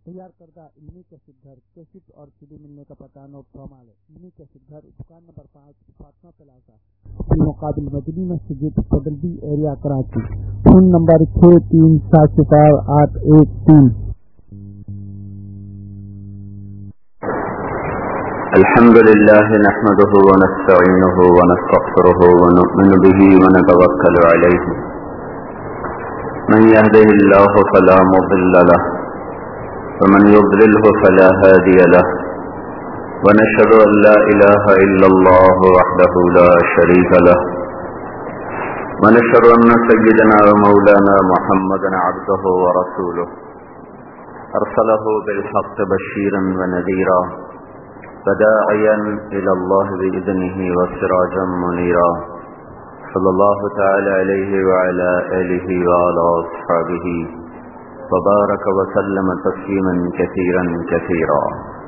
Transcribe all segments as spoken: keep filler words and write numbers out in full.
تیار کردہ علمی کیسٹ گھر کیسٹ اور سی ڈی ملنے کا پتہ نوٹ فرمالے علمی کیسٹ گھر دکان نمبر پانچ فاطمہ پلازا مقابل مدنی مسجد پڈلبی ایریا کراچی فون نمبر چھ تین سات صفر آٹھ ایک تین. الحمد لله نحمده ونستعينه ونستغفره ونؤمن به ونتوكل عليه من يهده الله فلا مضل له ومن يضلله فلا هادي له ونشهد أن لا إله إلا الله وحده لا شريك له ونشهد أن سيدنا ومولانا محمدا عبده ورسوله أرسله بالحق بشيرا ونذيرا وداعيا إلى الله بإذنه وسراجا منيرا صلى الله تعالى عليه وعلى آله وعلى أصحابه وبارك وسلم تسليما كثيرا كثيرا.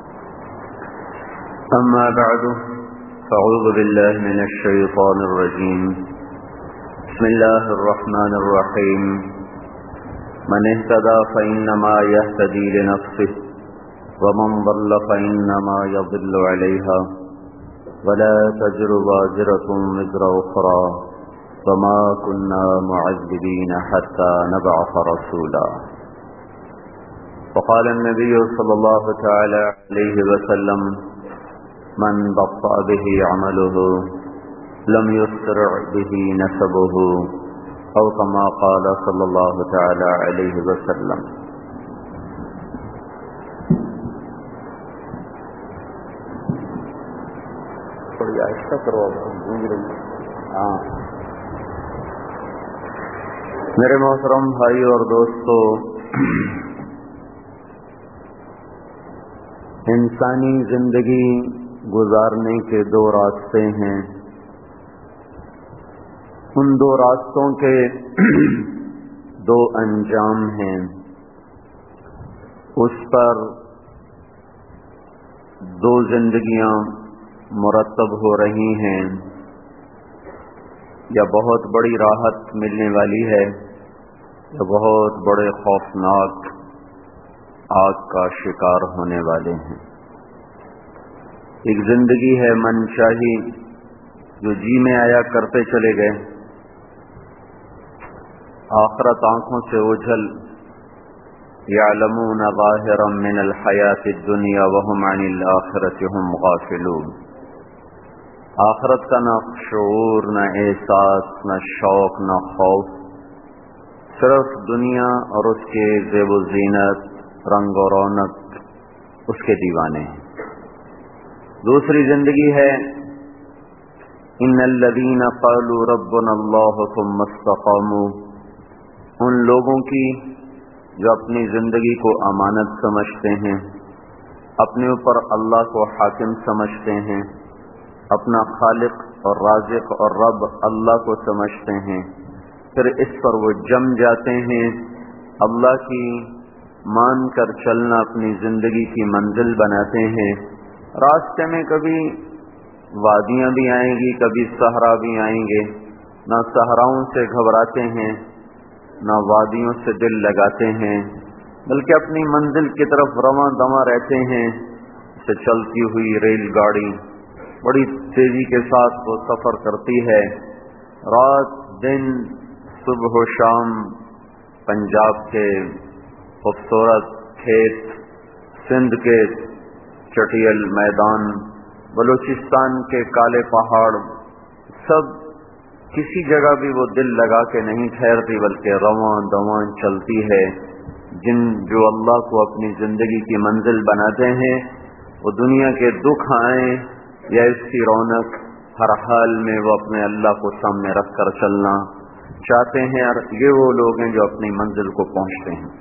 أما بعد فأعوذ بالله من الشيطان الرجيم. بسم الله الرحمن الرحيم. من اهتدى فإنما يهتدي لنفسه ومن ضل فإنما يضل عليها ولا تزر وازرة وزر أخرى وما كنا معذبين حتى نبعث رسولا. وقال النبي صلى الله تعالى عليه وسلم من بطأ به عمله لم يسرع به نسبه أو كما قال صلى الله تعالى عليه وسلم. تھوڑی آہستہ کرو گونج رہی ہے. ہاں میرے محترم بھائی اور دوستو، انسانی زندگی گزارنے کے دو راستے ہیں. ان دو راستوں کے دو انجام ہیں. اس پر دو زندگیاں مرتب ہو رہی ہیں. یا بہت بڑی راحت ملنے والی ہے یا بہت بڑے خوفناک آگ کا شکار ہونے والے ہیں. ایک زندگی ہے منشاہی جو جی میں آیا کرتے چلے گئے، آخرت آنکھوں سے اوجھل. یعلمون ظاہرا من الحیات الدنیا وهم عن الآخرۃ هم غافلون. آخرت کا نہ شعور، نہ احساس، نہ شوق، نہ خوف، صرف دنیا اور اس کے زیب و زینت، رنگ و رونق، اس کے دیوانے ہیں. دوسری زندگی ہے ان الذین قالوا ربنا اللہ ثم استقاموا، ان لوگوں کی جو اپنی زندگی کو امانت سمجھتے ہیں، اپنے اوپر اللہ کو حاکم سمجھتے ہیں، اپنا خالق اور رازق اور رب اللہ کو سمجھتے ہیں، پھر اس پر وہ جم جاتے ہیں. اللہ کی مان کر چلنا اپنی زندگی کی منزل بناتے ہیں. راستے میں کبھی وادیاں بھی آئیں گی، کبھی صحرا بھی آئیں گے. نہ صحراؤں سے گھبراتے ہیں نہ وادیوں سے دل لگاتے ہیں، بلکہ اپنی منزل کی طرف رواں دواں رہتے ہیں. سے چلتی ہوئی ریل گاڑی بڑی تیزی کے ساتھ وہ سفر کرتی ہے. رات دن، صبح و شام، پنجاب کے خوبصورت کھیت، سندھ کے چٹیل میدان، بلوچستان کے کالے پہاڑ، سب کسی جگہ بھی وہ دل لگا کے نہیں ٹھہرتی، بلکہ رواں دواں چلتی ہے. جن جو اللہ کو اپنی زندگی کی منزل بناتے ہیں، وہ دنیا کے دکھ آئیں یا اس کی رونق، ہر حال میں وہ اپنے اللہ کو سامنے رکھ کر چلنا چاہتے ہیں. اور یہ وہ لوگ ہیں جو اپنی منزل کو پہنچتے ہیں.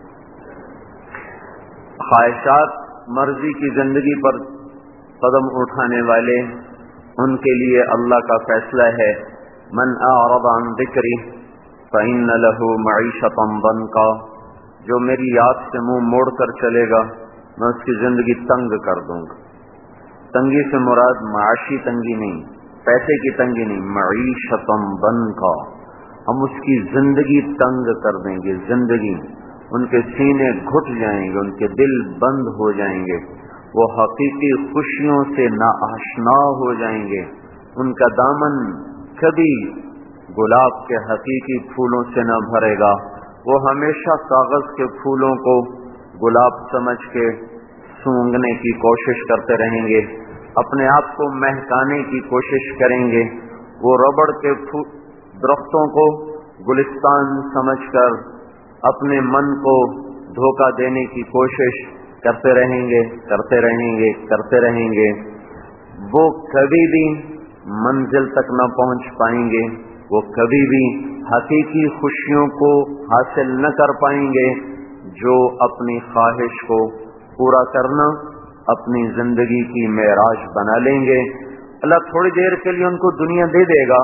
خواہشات مرضی کی زندگی پر قدم اٹھانے والے، ان کے لیے اللہ کا فیصلہ ہے من اعرض عن ذکری فإن له معیشۃ ضنکا. جو میری یاد سے منہ موڑ کر چلے گا میں اس کی زندگی تنگ کر دوں گا. تنگی سے مراد معاشی تنگی نہیں، پیسے کی تنگی نہیں، معیشۃ ضنکا. ہم اس کی زندگی تنگ کر دیں گے. زندگی ان کے سینے گھٹ جائیں گے، ان کے دل بند ہو جائیں گے، وہ حقیقی خوشیوں سے ناآشنا ہو جائیں گے، ان کا دامن کبھی گلاب کے حقیقی پھولوں سے نہ بھرے گا، وہ ہمیشہ کاغذ کے پھولوں کو گلاب سمجھ کے سونگھنے کی کوشش کرتے رہیں گے، اپنے آپ کو مہکانے کی کوشش کریں گے، وہ ربڑ کے درختوں کو گلستان سمجھ کر اپنے من کو دھوکہ دینے کی کوشش کرتے رہیں گے کرتے رہیں گے کرتے رہیں گے وہ کبھی بھی منزل تک نہ پہنچ پائیں گے، وہ کبھی بھی حقیقی خوشیوں کو حاصل نہ کر پائیں گے جو اپنی خواہش کو پورا کرنا اپنی زندگی کی معراج بنا لیں گے۔ اللہ تھوڑی دیر کے لیے ان کو دنیا دے دے گا۔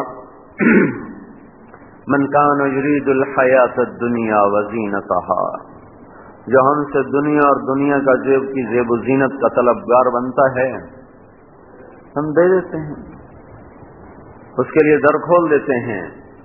من کان یرید الحیات الدنیا وزینتها، جو ہم سے دنیا اور دنیا کا زیب کی زیب و زینت کا طلبگار بنتا ہے ہم دے دیتے ہیں، اس کے لیے در کھول دیتے ہیں۔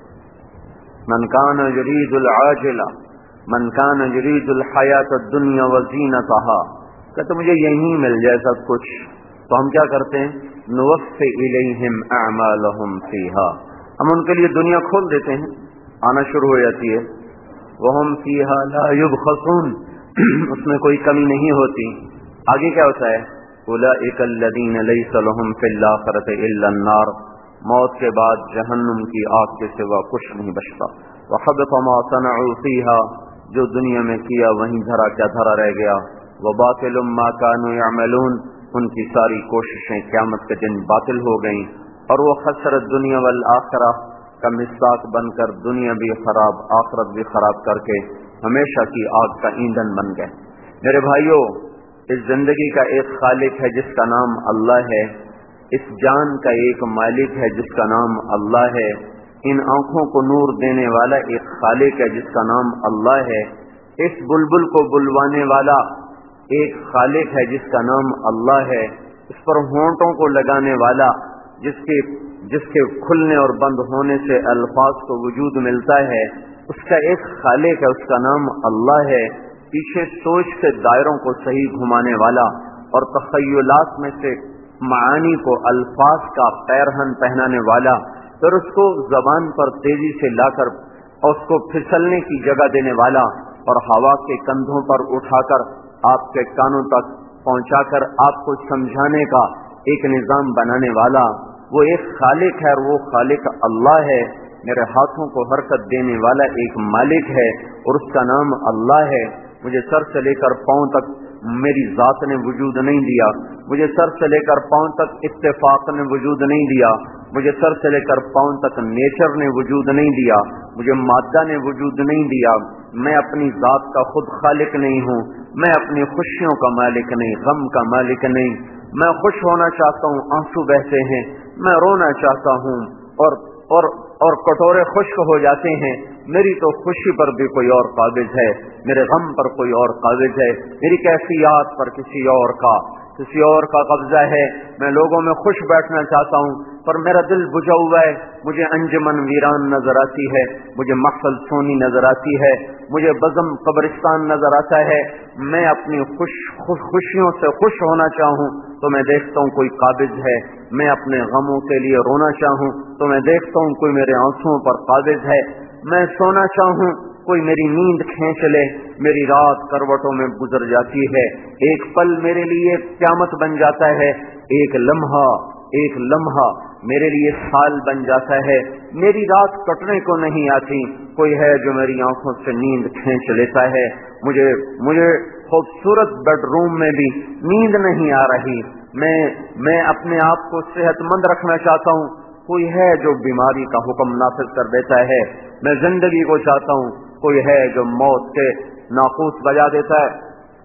من کان یرید العاجلہ من کان یرید الحیات الدنیا وزینتها، کہتے مجھے یہیں مل جائے سب کچھ، تو ہم کیا کرتے ہیں؟ نوفی الیہم اعمالہم فیہا، ہم ان کے لیے دنیا کھول دیتے ہیں، آنا شروع ہو جاتی ہے۔ وہم فیہا لا یبخسون، اس میں کوئی کمی نہیں ہوتی۔ آگے کیا ہوتا ہے؟ اولئک الذین لیس لہم فی الآخرۃ الا النار، موت کے بعد جہنم کی آگ کے سوا کچھ نہیں بچتا۔ وحبط ما صنعوا فیہا، جو دنیا میں کیا وہیں دھرا کیا دھرا رہ گیا۔ وباطل ما كانوا يعملون، ان کی ساری کوششیں قیامت کے دن باطل ہو گئیں، اور وہ خسرت دنیا والآخرہ کا مصداق بن کر دنیا بھی خراب آخرت بھی خراب کر کے ہمیشہ کی آگ کا ایندھن بن گئے۔ میرے بھائیوں، اس زندگی کا ایک خالق ہے جس کا نام اللہ ہے، اس جان کا ایک مالک ہے جس کا نام اللہ ہے، ان آنکھوں کو نور دینے والا ایک خالق ہے جس کا نام اللہ ہے، اس بلبل کو بلوانے والا ایک خالق ہے جس کا نام اللہ ہے، اس پر ہونٹوں کو لگانے والا جس کے جس کے کھلنے اور بند ہونے سے الفاظ کو وجود ملتا ہے، اس کا ایک خالق ہے، اس کا نام اللہ ہے، پیچھے سوچ کے دائروں کو صحیح گھمانے والا اور تخیلات میں سے معانی کو الفاظ کا پیرہن پہنانے والا، پھر اس کو زبان پر تیزی سے لا کر اور اس کو پھسلنے کی جگہ دینے والا اور ہوا کے کندھوں پر اٹھا کر آپ کے کانوں تک پہنچا کر آپ کو سمجھانے کا ایک نظام بنانے والا، وہ ایک خالق ہے اور وہ خالق اللہ ہے۔ میرے ہاتھوں کو حرکت دینے والا ایک مالک ہے اور اس کا نام اللہ ہے۔ مجھے سر سے لے کر پاؤں تک میری ذات نے وجود نہیں دیا، مجھے سر سے لے کر پاؤں تک اتفاق نے وجود نہیں دیا، مجھے سر سے لے کر پاؤں تک نیچر نے وجود نہیں دیا، مجھے مادہ نے وجود نہیں دیا۔ میں اپنی ذات کا خود خالق نہیں ہوں، میں اپنی خوشیوں کا مالک نہیں، غم کا مالک نہیں۔ میں خوش ہونا چاہتا ہوں، آنسو بہتے ہیں، میں رونا چاہتا ہوں اور اور اور کٹورے خشک ہو جاتے ہیں۔ میری تو خوشی پر بھی کوئی اور قابض ہے، میرے غم پر کوئی اور قابض ہے، میری کیفیات پر کسی اور کا کسی اور کا قبضہ ہے۔ میں لوگوں میں خوش بیٹھنا چاہتا ہوں پر میرا دل بجھا ہوا ہے، مجھے انجمن ویران نظر آتی ہے، مجھے محفل سونی نظر آتی ہے، مجھے بزم قبرستان نظر آتا ہے۔ میں اپنی خوش خوش خوشیوں سے خوش ہونا چاہوں تو میں دیکھتا ہوں کوئی قابض ہے، میں اپنے غموں کے لیے رونا چاہوں تو میں دیکھتا ہوں کوئی میرے آنسوؤں پر قابض ہے، میں سونا چاہوں کوئی میری نیند کھینچ لے، میری رات کروٹوں میں گزر جاتی ہے، ایک پل میرے لیے قیامت بن جاتا ہے، ایک لمحہ ایک لمحہ میرے لیے سال بن جاتا ہے۔ میری رات کٹنے کو نہیں آتی، کوئی ہے جو میری آنکھوں سے نیند کھینچ لیتا ہے۔ مجھے مجھے خوبصورت بیڈ روم میں بھی نیند نہیں آ رہی، میں میں اپنے آپ کو صحت مند رکھنا چاہتا ہوں، کوئی ہے جو بیماری کا حکم نافذ کر دیتا ہے۔ میں زندگی کو چاہتا ہوں، کوئی ہے جو موت کے ناقوس بجا دیتا ہے۔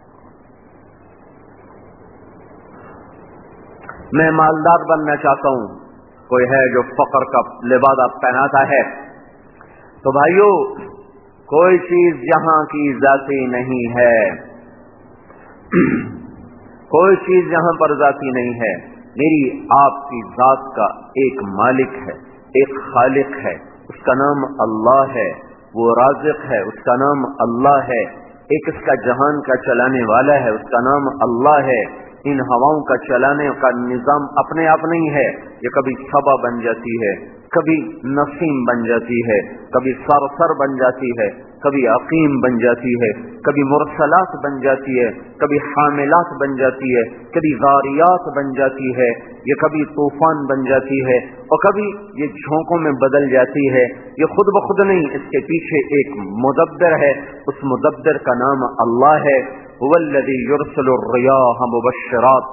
میں مالدار بننا چاہتا ہوں، کوئی ہے جو فقر کا لبادہ پہناتا ہے۔ تو بھائیو، کوئی چیز یہاں کی ذاتی نہیں ہے، کوئی چیز یہاں پر ذاتی نہیں ہے، میری آپ کی ذات کا ایک مالک ہے، ایک خالق ہے، اس کا نام اللہ ہے، وہ رازق ہے، اس کا نام اللہ ہے۔ ایک اس کا جہان کا چلانے والا ہے، اس کا نام اللہ ہے۔ ان ہواؤں کا چلانے کا نظام اپنے آپ نہیں ہے، یہ کبھی صبا بن جاتی ہے، کبھی نسیم بن جاتی ہے، کبھی سرسر بن جاتی ہے، کبھی عقیم بن جاتی ہے، کبھی مرسلات بن جاتی ہے، کبھی حاملات بن جاتی ہے، کبھی غاریات بن جاتی ہے، یہ کبھی طوفان بن جاتی ہے، اور کبھی یہ جھونکوں میں بدل جاتی ہے۔ یہ خود بخود نہیں، اس کے پیچھے ایک مدبر ہے، اس مدبر کا نام اللہ ہے۔ هو الذي يرسل الرياح مبشرات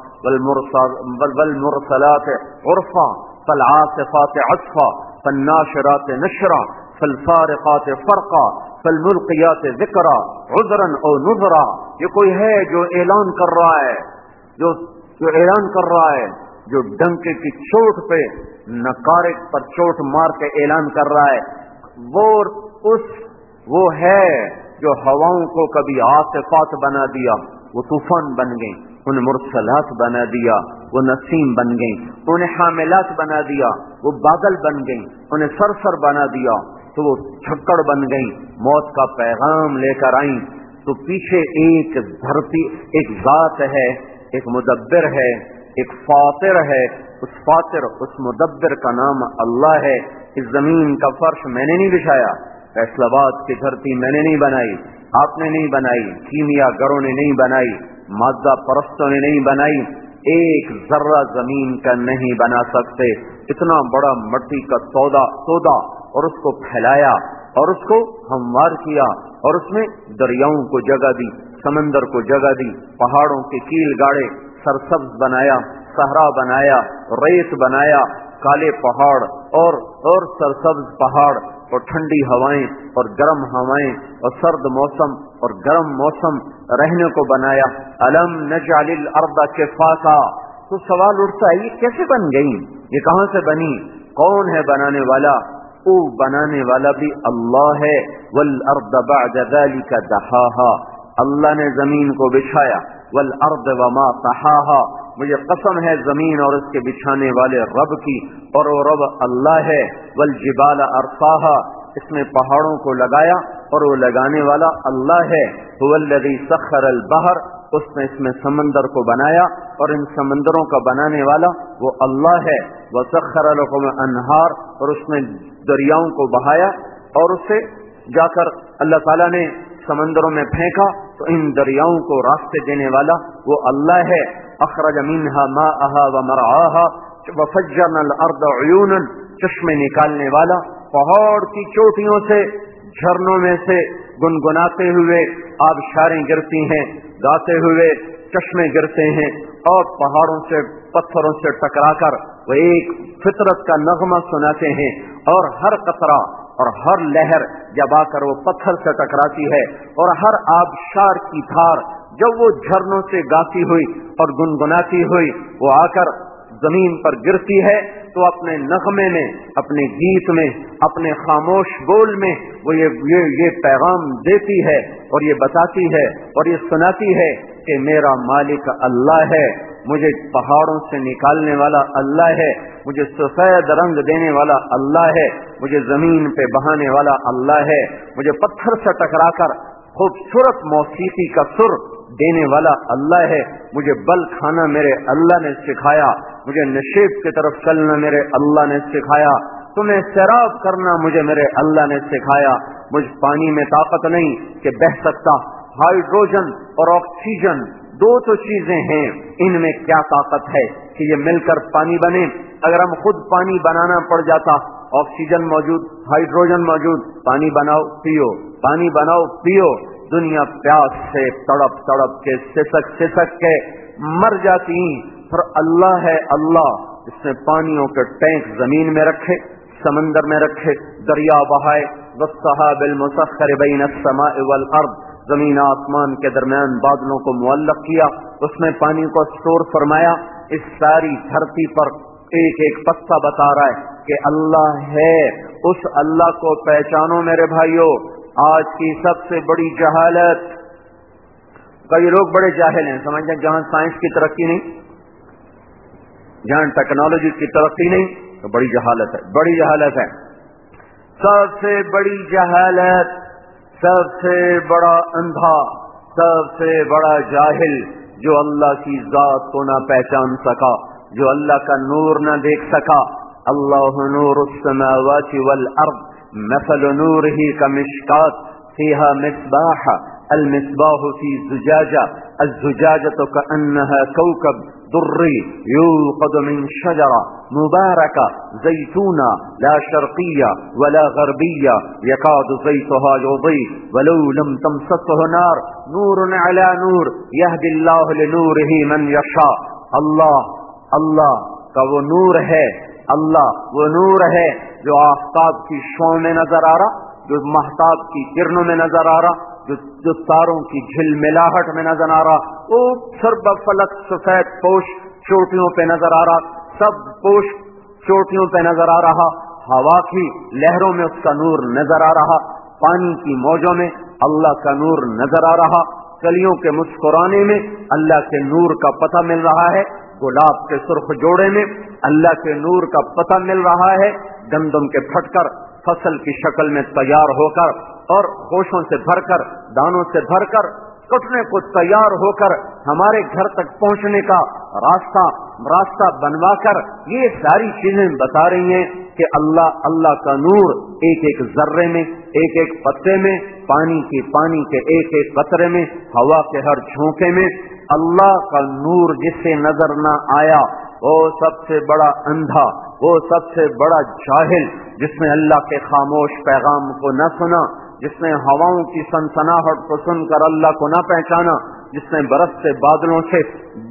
والمرسلات عرفا فالعاصفات عصفا فالناشرات نشرا فالفارقات فرقا فالملقيات ذکرا عذرا او نذرا۔ یہ کوئی ہے جو اعلان کر رہا ہے، جو جو اعلان کر رہا ہے، جو ڈنکے کی چوٹ پہ نقارے پر چوٹ مار کے اعلان کر رہا ہے، وہ اس وہ ہے جو ہواؤں کو کبھی عاصفات بنا دیا، وہ طوفان بن گئیں، انہیں مرسلات بنا دیا، وہ نسیم بن گئیں، انہیں حاملات بنا دیا، وہ بادل بن گئیں، انہیں سرسر بنا دیا تو وہ چھکڑ بن گئیں، موت کا پیغام لے کر آئیں۔ تو پیچھے ایک دھرتی، ایک ذات ہے، ایک مدبر ہے، ایک فاطر ہے، اس فاطر اس مدبر کا نام اللہ ہے۔ اس زمین کا فرش میں نے نہیں بچھایا، فیصل آباد کی دھرتی میں نے نہیں بنائی، آپ نے نہیں بنائی، کیمیا گروں نے نہیں بنائی، مادہ پرستوں نے نہیں بنائی، ایک ذرہ زمین کا نہیں بنا سکتے۔ اتنا بڑا مٹی کا تودا تودا اور اس کو پھیلایا اور اس کو ہموار کیا اور اس میں دریاؤں کو جگہ دی، سمندر کو جگہ دی، پہاڑوں کے کیل گاڑے، سرسبز بنایا، صحرا بنایا، ریت بنایا، کالے پہاڑ اور اور سرسبز پہاڑ اور ٹھنڈی ہوائیں اور گرم ہوائیں اور سرد موسم اور گرم موسم رہنے کو بنایا۔ الم نجعل الارض کفاتا۔ تو سوال اٹھتا ہے یہ کیسے بن گئی، یہ کہاں سے بنی، کون ہے بنانے والا؟ او بنانے والا بھی اللہ ہے۔ والارض بعد ذلك دحاها، اللہ نے زمین کو بچھایا، والارض وما طحاها، مجھے قسم ہے زمین اور اس کے بچھانے والے رب کی، اور وہ رب اللہ ہے۔ والجبال ارساها، اس میں پہاڑوں کو لگایا اور وہ لگانے والا اللہ ہے۔ هو الذي سخر البحر، اس نے اس میں سمندر کو بنایا اور ان سمندروں کا بنانے والا وہ اللہ ہے۔ وسخر لكم انہار، اور اس نے دریاؤں کو بہایا اور اس سے جا کر اللہ تعالیٰ نے سمندروں میں پھینکا تو ان دریاؤں کو راستے دینے والا وہ اللہ ہے۔ اخرج منها ماءها ومرعاها وفجرنا الارض عیونا، چشمے نکالنے والا، پہاڑ کی چوٹیوں سے جھرنوں میں سے گنگناتے ہوئے آبشاریں گرتی ہیں، گاتے ہوئے چشمے گرتے ہیں، اور پہاڑوں سے پتھروں سے ٹکرا کر وہ ایک فطرت کا نغمہ سناتے ہیں، اور ہر قطرہ اور ہر لہر جب آ کر وہ پتھر سے ٹکراتی ہے اور ہر آبشار کی دھار جب وہ جھرنوں سے گاتی ہوئی اور گنگناتی ہوئی وہ آ کر زمین پر گرتی ہے تو اپنے نغمے میں، اپنے گیت میں، اپنے خاموش بول میں وہ یہ یہ, یہ پیغام دیتی ہے اور یہ بتاتی ہے اور یہ سناتی ہے کہ میرا مالک اللہ ہے، مجھے پہاڑوں سے نکالنے والا اللہ ہے، مجھے سفید رنگ دینے والا اللہ ہے، مجھے زمین پہ بہانے والا اللہ ہے، مجھے پتھر سے ٹکرا کر خوبصورت موسیقی کا سر دینے والا اللہ ہے، مجھے بل کھانا میرے اللہ نے سکھایا، مجھے نشیب کی طرف چلنا میرے اللہ نے سکھایا، تمہیں سیراب کرنا مجھے میرے اللہ نے سکھایا۔ مجھ پانی میں طاقت نہیں کہ بہہ سکتا، ہائیڈروجن اور آکسیجن دو تو چیزیں ہیں، ان میں کیا طاقت ہے کہ یہ مل کر پانی بنے؟ اگر ہم خود پانی بنانا پڑ جاتا، آکسیجن موجود، ہائیڈروجن موجود، پانی بناؤ پیو، پانی بناؤ پیو، دنیا پیاس سے تڑپ تڑپ کے سسک سسک کے مر جاتی۔ پر اللہ ہے اللہ جس نے پانیوں کے ٹینک زمین میں رکھے، سمندر میں رکھے، دریا بہائے، والسحاب المسخر بین السماء والارض، زمین آسمان کے درمیان بادلوں کو معلق کیا، اس میں پانی کو اسٹور فرمایا۔ اس ساری دھرتی پر ایک ایک پتا بتا رہا ہے کہ اللہ ہے، اس اللہ کو پہچانو میرے بھائیو۔ آج کی سب سے بڑی جہالت، کئی لوگ بڑے جاہل ہیں، سمجھتے ہیں جہاں سائنس کی ترقی نہیں، جہاں ٹیکنالوجی کی ترقی نہیں تو بڑی جہالت ہے، بڑی جہالت ہے۔ سب سے بڑی جہالت، سب سے بڑا اندھا سب سے بڑا جاہل جو اللہ کی ذات کو نہ پہچان سکا، جو اللہ کا نور نہ دیکھ سکا. اللہ نور السماوات والارض مثل نورہ کمشکات فیہا مصباح المصباح فی زجاجہ الزجاجة كأنها كوكب دري يوقد من شجرة مباركة زيتونة لا شرقية ولا غربية يكاد زيتها يضيء ولو لم تمسسه نار نور على نور يهدي الله لنوره من يشاء. اللہ اللہ کا وہ نور ہے، اللہ وہ نور ہے جو آفتاب کی شعاع میں نظر آ رہا، جو مہتاب کی کرنوں میں نظر آ رہا، جو جو تاروں کی جھلملاہٹ میں نظر آ رہا، وہ سرب فلک سفید پوش چوٹیوں پہ نظر آ رہا، سب پوش چوٹیوں پہ نظر آ رہا، ہوا کی لہروں میں اس کا نور نظر آ رہا، پانی کی موجوں میں اللہ کا نور نظر آ رہا، کلیوں کے مسکرانے میں اللہ کے نور کا پتہ مل رہا ہے، گلاب کے سرخ جوڑے میں اللہ کے نور کا پتہ مل رہا ہے، گندم کے پھٹ کر فصل کی شکل میں تیار ہو کر اور خوشوں سے بھر کر دانوں سے بھر کر کٹنے کو تیار ہو کر ہمارے گھر تک پہنچنے کا راستہ راستہ بنوا کر یہ ساری چیزیں بتا رہی ہیں کہ اللہ اللہ کا نور ایک ایک ذرے میں، ایک ایک پتے میں، پانی کی پانی کے ایک ایک قطرے میں، ہوا کے ہر جھونکے میں. اللہ کا نور جسے نظر نہ آیا وہ سب سے بڑا اندھا، وہ سب سے بڑا جاہل، جس نے اللہ کے خاموش پیغام کو نہ سنا، جس نے ہواؤں کی سنسناہٹ کو سن کر اللہ کو نہ پہچانا، جس نے برستے بادلوں سے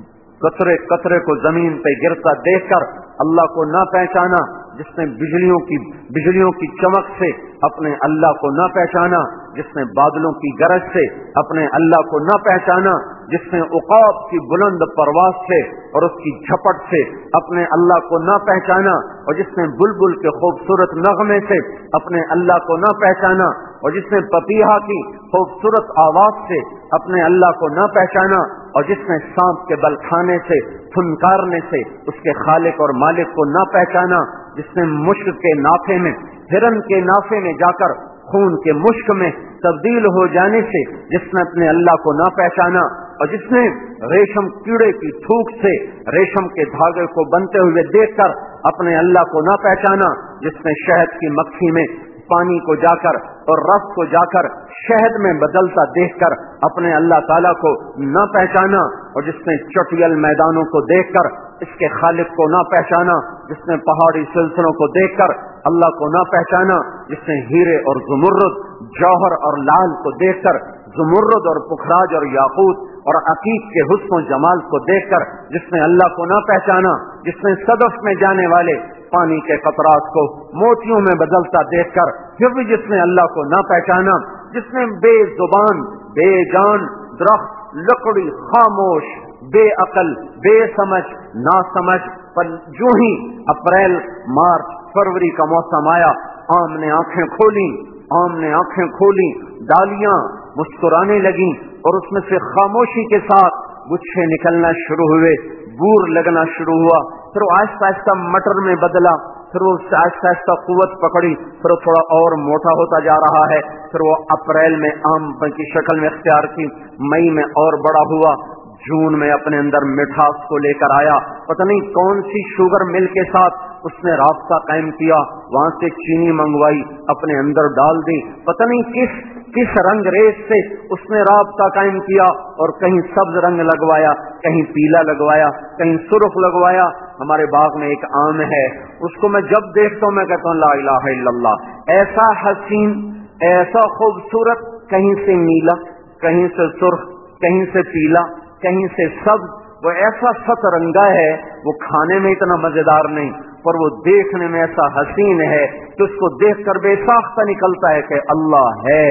قطرے قطرے کو زمین پہ گرتا دیکھ کر اللہ کو نہ پہچانا، جس نے بجلیوں کی بجلیوں کی چمک سے اپنے اللہ کو نہ پہچانا، جس نے بادلوں کی گرج سے اپنے اللہ کو نہ پہچانا، جس نے عقاب کی بلند پرواز سے اور اس کی جھپٹ سے اپنے اللہ کو نہ پہچانا، اور جس نے بلبل کے خوبصورت نغمے سے اپنے اللہ کو نہ pehchana, اور جس نے پپیہا کی خوبصورت آواز سے اپنے اللہ کو نہ پہچانا، اور جس نے سانپ کے بل کھانے سے پھنکارنے سے اس کے خالق اور مالک کو نہ پہچانا، جس نے مشک کے نافے میں ہرن کے نافے میں جا کر خون کے مشک میں تبدیل ہو جانے سے جس نے اپنے اللہ کو نہ پہچانا، اور جس نے ریشم کیڑے کی تھوک سے ریشم کے دھاگے کو بنتے ہوئے دیکھ کر اپنے اللہ کو نہ پہچانا، جس نے شہد کی مکھی میں پانی کو جا کر اور رس کو جا کر شہد میں بدلتا دیکھ کر اپنے اللہ تعالیٰ کو نہ پہچانا، اور جس نے چٹیل میدانوں کو دیکھ کر اس کے خالق کو نہ پہچانا، جس نے پہاڑی سلسلوں کو دیکھ کر اللہ کو نہ پہچانا، جس نے ہیرے اور زمرد، جوہر اور لال کو دیکھ کر زمرد اور پخراج اور یاقوت اور عقیق کے حسن و جمال کو دیکھ کر جس نے اللہ کو نہ پہچانا، جس نے صدف میں جانے والے پانی کے قطرات کو موتیوں میں بدلتا دیکھ کر پھر بھی جس نے اللہ کو نہ پہچانا، جس نے بے زبان، بے جان، درخت، لکڑی، خاموش، بے عقل، بے سمجھ، نا سمجھ پر جو ہی اپریل، مارچ، فروری کا موسم آیا، آم نے آنکھیں کھولی، آم نے آنکھیں کھولی، ڈالیاں مسکرانے لگیں اور اس میں سے خاموشی کے ساتھ گچھے نکلنا شروع ہوئے، بور لگنا شروع ہوا، پھر وہ آہستہ آہستہ مٹر میں بدلا، پھر وہ آہستہ آہستہ قوت پکڑی، پھر وہ تھوڑا اور موٹا ہوتا جا رہا ہے، پھر وہ اپریل میں آم کی شکل میں اختیار کی، مئی میں اور بڑا ہوا، جون میں اپنے اندر مٹھاس کو لے کر آیا، پتہ نہیں کون سی شوگر مل کے ساتھ اس نے رابطہ قائم کیا، وہاں سے چینی منگوائی اپنے اندر ڈال دی، پتہ نہیں کس کس رنگ ریز سے اس نے رابطہ قائم کیا، اور کہیں سبز رنگ لگوایا، کہیں پیلا لگوایا، کہیں سرخ لگوایا. ہمارے باغ میں ایک آم ہے، اس کو میں جب دیکھتا ہوں میں کہتا ہوں لا الہ الا اللہ، ایسا حسین، ایسا خوبصورت، کہیں سے نیلا، کہیں سے سرخ، کہیں سے پیلا، کہیں سے سبز، وہ ایسا ست رنگا ہے، وہ کھانے میں اتنا مزیدار نہیں پر وہ دیکھنے میں ایسا حسین ہے کہ اس کو دیکھ کر بے ساختہ نکلتا ہے کہ اللہ ہے،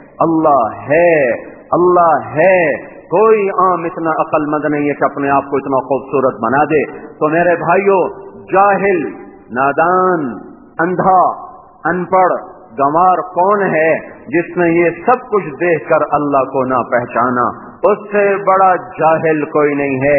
اللہ ہے، اللہ ہے. کوئی عام اتنا عقل مند نہیں ہے کہ اپنے آپ کو اتنا خوبصورت بنا دے. تو میرے بھائیوں، جاہل، نادان، اندھا، ان پڑھ، گنوار کون ہے جس نے یہ سب کچھ دیکھ کر اللہ کو نہ پہچانا؟ اس سے بڑا جاہل کوئی نہیں ہے.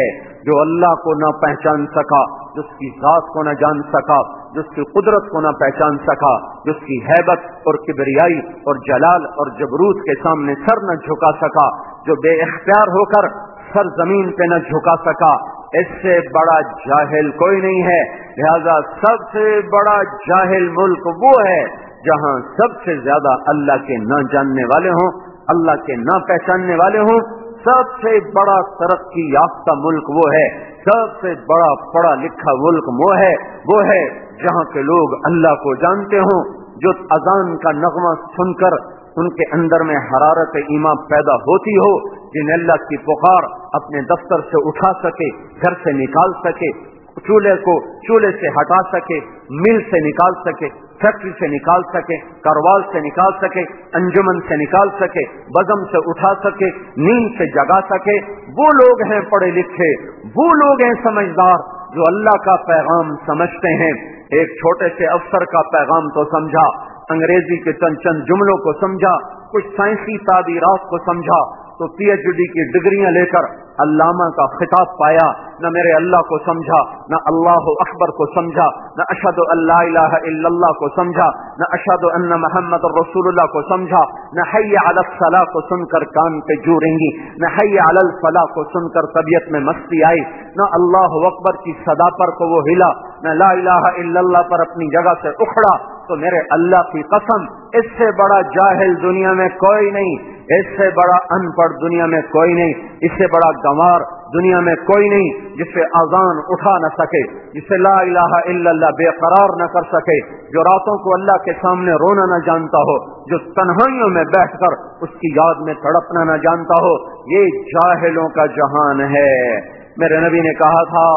جو اللہ کو نہ پہچان سکا، جس کی ذات کو نہ جان سکا، جس کی قدرت کو نہ پہچان سکا، جس کی ہیبت اور کبریائی اور جلال اور جبروت کے سامنے سر نہ جھکا سکا، جو بے اختیار ہو کر سر زمین پہ نہ جھکا سکا، اس سے بڑا جاہل کوئی نہیں ہے۔ لہذا سب سے بڑا جاہل ملک وہ ہے جہاں سب سے زیادہ اللہ کے نہ جاننے والے ہوں، اللہ کے نہ پہچاننے والے ہوں۔ سب سے بڑا ترقی یافتہ ملک وہ ہے، سب سے بڑا پڑھا لکھا ملک وہ ہے وہ ہے جہاں کے لوگ اللہ کو جانتے ہوں، جو اذان کا نغمہ سن کر ان کے اندر میں حرارت ایمان پیدا ہوتی ہو، جن اللہ کی پکار اپنے دفتر سے اٹھا سکے، گھر سے نکال سکے، چولہے کو چولہے سے ہٹا سکے، مل سے نکال سکے، فیکٹری سے نکال سکے، کاروبار سے نکال سکے، انجمن سے نکال سکے، بزم سے اٹھا سکے، نیند سے جگا سکے، وہ لوگ ہیں پڑھے لکھے، وہ لوگ ہیں سمجھدار جو اللہ کا پیغام سمجھتے ہیں۔ ایک چھوٹے سے افسر کا پیغام تو سمجھا، انگریزی کے چند چند جملوں کو سمجھا، کچھ سائنسی تعبیرات کو سمجھا، تو پی ایچ ڈی کی ڈگریاں لے کر علامہ کا خطاب پایا، نہ میرے اللہ کو سمجھا، نہ اللہ اکبر کو سمجھا، نہ اشہد ان لا الہ الا اللہ کو سمجھا، نہ اشہد ان محمد رسول اللہ کو سمجھا، نہ حی علی الصلاۃ کو سن کر کان پہ جو رنگی، نہ حی علی الفلاح کو سن کر طبیعت میں مستی آئی، نہ اللہ اکبر کی صدا پر کو وہ ہلا، نہ لا الہ الا اللہ پر اپنی جگہ سے اکھڑا۔ تو میرے اللہ کی قسم، اس سے بڑا جاہل دنیا میں کوئی نہیں، اس سے بڑا ان پڑھ دنیا میں کوئی نہیں، اس سے بڑا گنوار دنیا میں کوئی نہیں، جس سے اذان اٹھا نہ سکے، جس سے لا الہ الا اللہ بے قرار نہ کر سکے، جو راتوں کو اللہ کے سامنے رونا نہ جانتا ہو، جو تنہائیوں میں بیٹھ کر اس کی یاد میں تڑپنا نہ جانتا ہو۔ یہ جاہلوں کا جہان ہے۔ میرے نبی نے کہا تھا،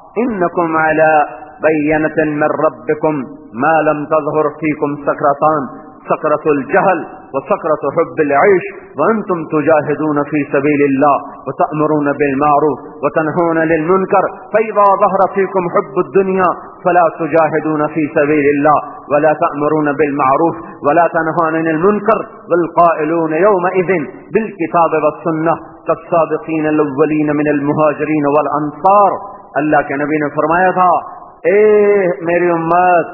انکم علی بینۃ من ربکم ما لم تظہر فیکم سکرتان، سکرۃ الجہل وسکرۃ حب العیش وانتم تجاہدون فی سبیل اللہ وتأمرون بالمعروف وتنہون للمنکر فاذا ظہر فیکم حب الدنیا فلا تجاہدون فی سبیل اللہ ولا تأمرون بالمعروف ولا تنہون عن المنکر والقائلون یومئذ بالکتاب والسنہ کالسابقین الاولین من المہاجرین والانصار۔ اللہ کے نبی نے فرمایا تھا، اے میری امت،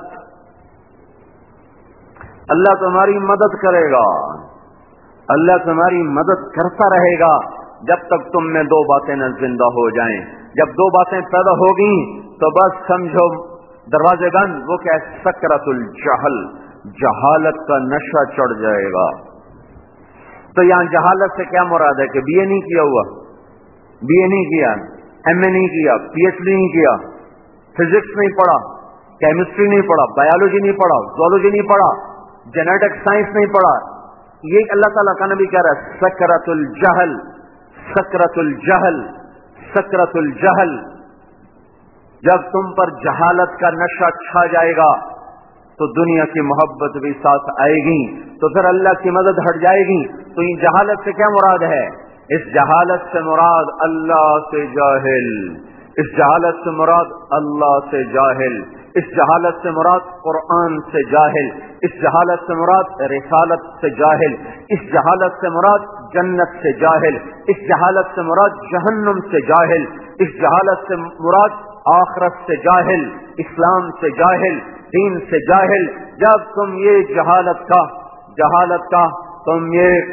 اللہ تمہاری مدد کرے گا، اللہ تمہاری مدد کرتا رہے گا جب تک تم میں دو باتیں نہ زندہ ہو جائیں۔ جب دو باتیں پیدا ہوگی تو بس سمجھو دروازے بند۔ وہ کیا ہے؟ سکرۃ الجہل، جہالت کا نشہ چڑھ جائے گا۔ تو یہاں جہالت سے کیا مراد ہے کہ بی اے نہیں کیا ہوا، بی اے نہیں کیا، ایم اے نہیں کیا، پی ایچ ڈی نہیں کیا، فزکس نہیں پڑھا، کیمسٹری نہیں پڑھا، بایولوجی نہیں پڑھا، زولوجی نہیں پڑھا، جینیٹک سائنس نہیں پڑھا۔ یہ اللہ تعالیٰ کا نبی کہہ رہا ہے، سکرۃ الجہل، سکرۃ الجہل، سکرۃ الجہل۔ جب تم پر جہالت کا نشہ چھا جائے گا تو دنیا کی محبت بھی ساتھ آئے گی، تو پھر اللہ کی مدد ہٹ جائے گی۔ تو یہ جہالت سے کیا مراد ہے؟ اس جہالت سے مراد اللہ سے جاہل، اس جہالت سے مراد اللہ سے جاہل، اس جہالت سے مراد قرآن سے جاہل، اس جہالت سے مراد رسالت سے جاہل، اس جہالت سے مراد جنت سے جاہل، اس جہالت سے مراد جہنم سے جاہل، اس جہالت سے مراد آخرت سے جاہل، اسلام سے جاہل، دین سے جاہل۔ جب تم یہ جہالت کا جہالت کا تم یہ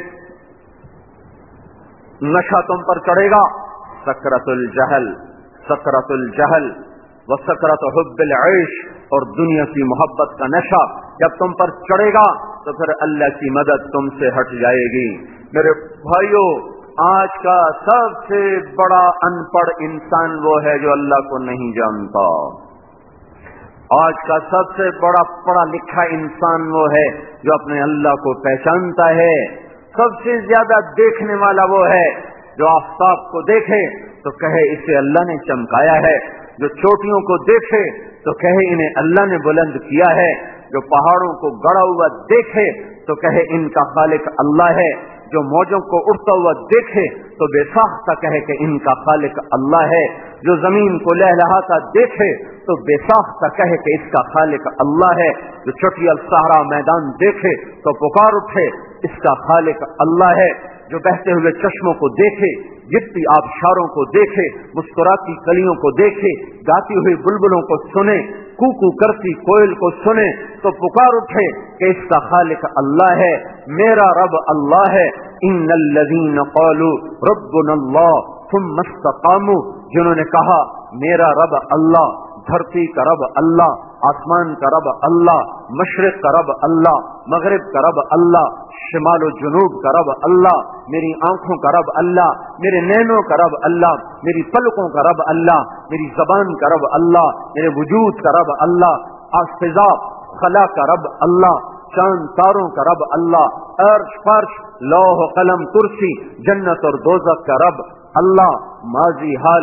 نشہ تم پر چڑھے گا، سکرۃ الجہل، سکرۃ الجہل وسکرۃ حب العیش، اور دنیا کی محبت کا نشہ جب تم پر چڑھے گا تو پھر اللہ کی مدد تم سے ہٹ جائے گی۔ میرے بھائیوں، آج کا سب سے بڑا ان پڑھ انسان وہ ہے جو اللہ کو نہیں جانتا۔ آج کا سب سے بڑا پڑھا لکھا انسان وہ ہے جو اپنے اللہ کو پہچانتا ہے۔ سب سے زیادہ دیکھنے والا وہ ہے جو آفتاب کو دیکھے تو کہے اسے اللہ نے چمکایا ہے، جو چوٹیوں کو دیکھے تو کہے انہیں اللہ نے بلند کیا ہے، جو پہاڑوں کو گڑا ہوا دیکھے تو کہے ان کا خالق اللہ ہے، جو موجوں کو اڑتا ہوا دیکھے تو بے ساختہ کہے کہ ان کا خالق اللہ ہے، جو زمین کو لہلہاتا دیکھے تو بے ساختہ کہے کہ اس کا خالق اللہ ہے، جو چٹیل صحرا میدان دیکھے تو پکار اٹھے اس کا خالق اللہ ہے۔ جو بہتے ہوئے چشموں کو دیکھے, گرتی آبشاروں کو دیکھے, مسکراتی کلیوں کو دیکھے, گاتی ہوئی بلبلوں کو سنے, کوکو کرتی کوئل کو سنے تو پکار اٹھے کہ اس کا خالق اللہ ہے, میرا رب اللہ ہے. ان الذین قالوا ربنا اللہ ثم استقاموا, جنہوں نے کہا میرا رب اللہ, دھرتی کا رب اللہ, آسمان کا رب اللہ, مشرق کا رب اللہ, مغرب کا رب اللہ, شمال و جنوب کا رب اللہ, میری آنکھوں کا رب اللہ, میرے نینوں کا رب اللہ, میری پلکوں کا رب اللہ, میری زبان کا رب اللہ, میرے وجود کا رب اللہ, فضا خلا کا رب اللہ, چاند تاروں کا رب اللہ, عرش فرش لوح قلم کرسی جنت اور دوزخ کا رب اللہ, ماضی حال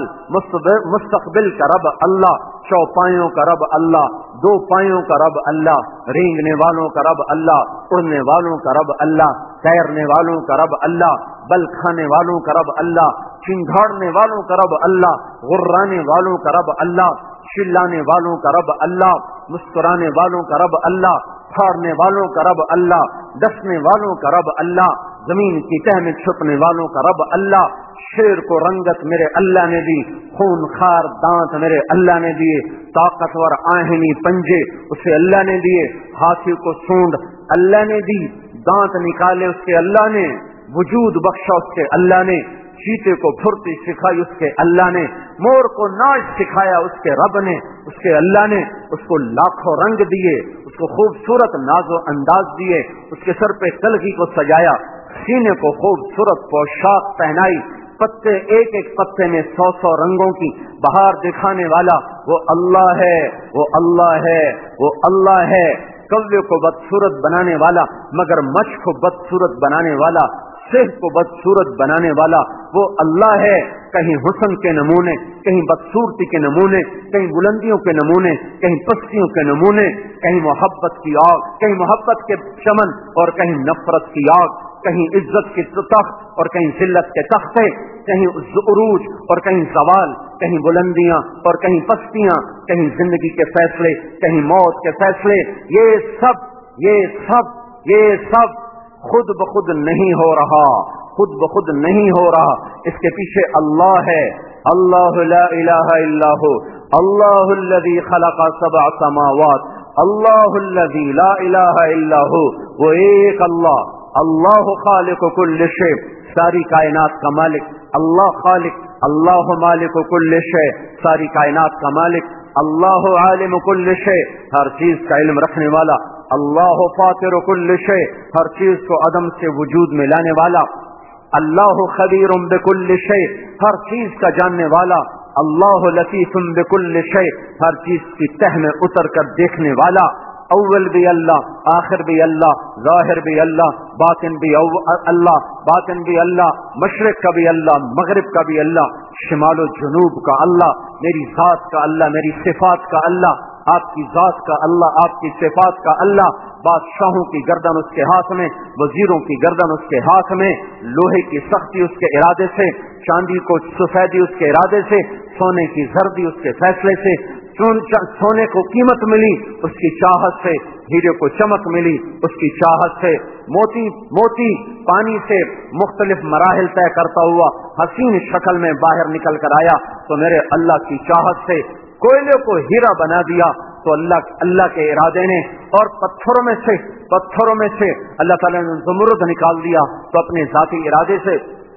مستقبل کا رب اللہ, چوپایوں کا رب اللہ, دو پایوں کا رب اللہ, رینگنے والوں کا رب اللہ, اڑنے والوں کا رب اللہ, تیرنے والوں کا رب اللہ, بل کھانے والوں کا رب اللہ, چنگھاڑنے والوں کا رب اللہ, غرانے والوں کا رب اللہ, چلانے والوں کا رب اللہ, مسکرانے والوں کا رب اللہ, پھاڑنے والوں کا رب اللہ, ڈسنے والوں کا رب اللہ, زمین کی تہ میں چھپنے والوں کا رب اللہ. شیر کو رنگت میرے اللہ نے دی, خون خار دانت میرے اللہ نے دیے, طاقتور آہنی پنجے اسے اللہ نے دیے, ہاتھی کو سونڈ اللہ نے دی, دانت نکالے اس کے اللہ نے, وجود بخشا اس کے اللہ نے, چیتے کو پھرتی سکھائی اس کے اللہ نے, مور کو ناچ سکھایا اس کے رب نے, اس کے اللہ نے, اس کو لاکھوں رنگ دیے, اس کو خوبصورت ناز و انداز دیے, اس کے سر پہ کلگی کو سجایا, سینے کو خوبصورت پوشاک پہنائی, پتے ایک ایک پتے میں سو سو رنگوں کی بہار دکھانے والا وہ اللہ ہے, وہ اللہ ہے, وہ اللہ ہے. کوے کو بدصورت بنانے والا, مگر مچھ کو بدصورت بنانے والا, سہ کو بدصورت بنانے والا وہ اللہ ہے. کہیں حسن کے نمونے, کہیں بدصورتی کے نمونے, کہیں بلندیوں کے نمونے, کہیں پستیوں کے نمونے, کہیں محبت کی آگ, کہیں محبت کے چمن اور کہیں نفرت کی آگ, کہیں عزت کے تخت اور کہیں ذلت کے تختے, کہیں عروج اور کہیں زوال, کہیں بلندیاں اور کہیں پستیاں, کہیں زندگی کے فیصلے, کہیں موت کے فیصلے. یہ سب یہ سب یہ سب خود بخود نہیں ہو رہا, خود بخود نہیں ہو رہا. اس کے پیچھے اللہ ہے. اللہ لا الہ الا ہو, اللہ الذی خلق سبع سماوات, اللہ الذی لا الہ الا ہو, وہ ایک اللہ. اللہ خالق کل شیء, ساری کائنات کا مالک اللہ خالق. اللہ مالک کل شیء, ساری کائنات کا مالک. اللہ عالم کل شیء, ہر چیز کا علم رکھنے والا. اللہ فاطر کل شیء, ہر چیز کو عدم سے وجود میں لانے والا. اللہ خبیر بکل شیء, ہر چیز کا جاننے والا. اللہ لطیف بکل شیء, ہر چیز کی تہ میں اتر کر دیکھنے والا. اول بھی اللہ, آخر بھی اللہ, ظاہر بھی اللہ, باطن بھی اللہ, باطن بھی اللہ, مشرق کا بھی اللہ, مغرب کا بھی اللہ, شمال و جنوب کا اللہ, میری ذات کا اللہ, میری صفات کا اللہ, آپ کی ذات کا اللہ, آپ کی صفات کا اللہ. بادشاہوں کی گردن اس کے ہاتھ میں, وزیروں کی گردن اس کے ہاتھ میں, لوہے کی سختی اس کے ارادے سے, چاندی کو سفیدی اس کے ارادے سے, سونے کی زردی اس کے فیصلے سے, سونے کو قیمت ملی اس کی چاہت سے, ہیرے کو چمک ملی اس کی چاہت سے, موتی موتی پانی سے مختلف مراحل طے کرتا ہوا حسین شکل میں باہر نکل کر آیا تو میرے اللہ کی چاہت سے. کوئلے کو ہیرا بنا دیا تو اللہ اللہ کے ارادے نے, اور پتھروں میں سے پتھروں میں سے اللہ تعالیٰ نے زمرد نکال دیا تو اپنے ذاتی ارادے سے.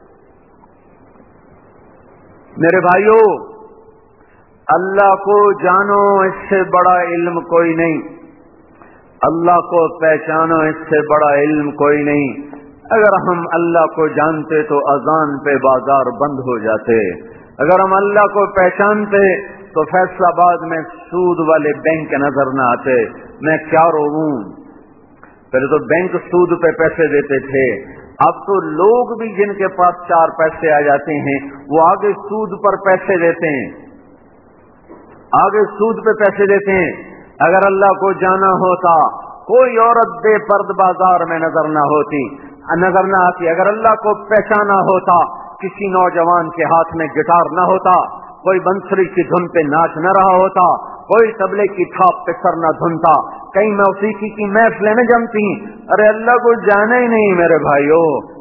میرے بھائیو, اللہ کو جانو, اس سے بڑا علم کوئی نہیں. اللہ کو پہچانو, اس سے بڑا علم کوئی نہیں. اگر ہم اللہ کو جانتے تو اذان پہ بازار بند ہو جاتے. اگر ہم اللہ کو پہچانتے تو فیصلہ آباد میں سود والے بینک نظر نہ آتے. میں کیا رووں, پہلے تو بینک سود پہ پیسے دیتے تھے, اب تو لوگ بھی جن کے پاس چار پیسے آ جاتے ہیں وہ آگے سود پر پیسے دیتے ہیں, آگے سود پہ پیسے دیتے ہیں. اگر اللہ کو جانا ہوتا کوئی عورت بے پرد بازار میں نظر نہ ہوتی, نظر نہ آتی. اگر اللہ کو پہچانا ہوتا کسی نوجوان کے ہاتھ میں گٹار نہ ہوتا, کوئی بنسری کی دھن پہ ناچ نہ رہا ہوتا, کوئی تبلے کی تھاپ پہ سر نہ دھنتا, کئی موسیقی کی محفلیں نہ جمتی. ارے اللہ کو جانا ہی نہیں میرے بھائیو,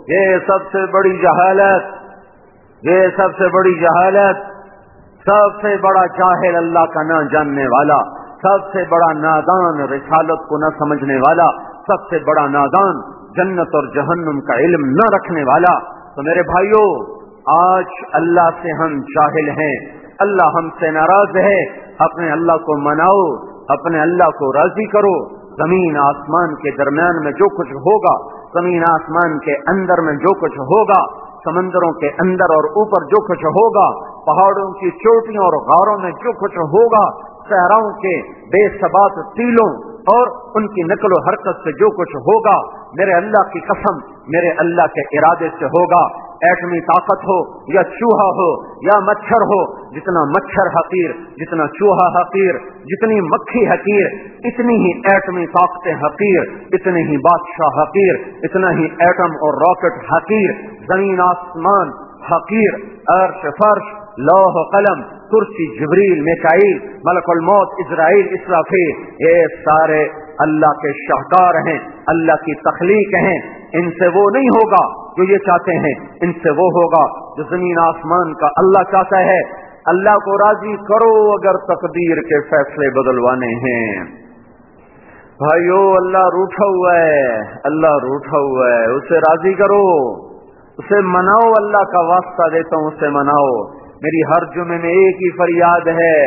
یہ سب سے بڑی جہالت، یہ سب سے بڑی جہالت، سب سے بڑا جاہل اللہ کا نہ جاننے والا، سب سے بڑا نادان رسالت کو نہ سمجھنے والا، سب سے بڑا نادان جنت اور جہنم کا علم نہ رکھنے والا۔ تو میرے بھائیوں، آج اللہ سے ہم جاہل ہیں، اللہ ہم سے ناراض ہے، اپنے اللہ کو مناؤ، اپنے اللہ کو راضی کرو۔ زمین آسمان کے درمیان میں جو کچھ ہوگا، زمین آسمان کے اندر میں جو کچھ ہوگا، سمندروں کے اندر اور اوپر جو کچھ ہوگا، پہاڑوں کی چوٹیوں اور غاروں میں جو کچھ ہوگا، صحراؤں کے بے ثبات ٹیلوں اور ان کی نقل و حرکت سے جو کچھ ہوگا، میرے اللہ کی قسم میرے اللہ کے ارادے سے ہوگا۔ ایٹمی طاقت ہو یا چوہا ہو یا مچھر ہو، جتنا مچھر حقیر، جتنا چوہا حقیر، جتنی مکھی حقیر، اتنی ہی ایٹمی طاقتیں حقیر، اتنے ہی بادشاہ حقیر، اتنا ہی ایٹم اور راکٹ حقیر، زمین آسمان حقیر، عرش فرش، لوح قلم، کرسی، جبریل، میکائیل، ملک الموت، اسرائیل، اسرافیل، یہ سارے اللہ کے شاہکار ہیں، اللہ کی تخلیق ہیں۔ ان سے وہ نہیں ہوگا جو یہ چاہتے ہیں، ان سے وہ ہوگا جو زمین آسمان کا اللہ چاہتا ہے۔ اللہ کو راضی کرو اگر تقدیر کے فیصلے بدلوانے ہیں۔ بھائیو، اللہ روٹھا ہوا ہے، اللہ روٹھا ہوا ہے، اسے راضی کرو، اسے مناؤ، اللہ کا واسطہ دیتا ہوں، اسے مناؤ۔ میری ہر جمعے میں ایک ہی فریاد ہے۔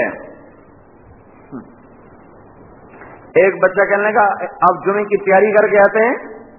ایک بچہ کہنے کا آپ جمعے کی تیاری کر کے آتے ہیں؟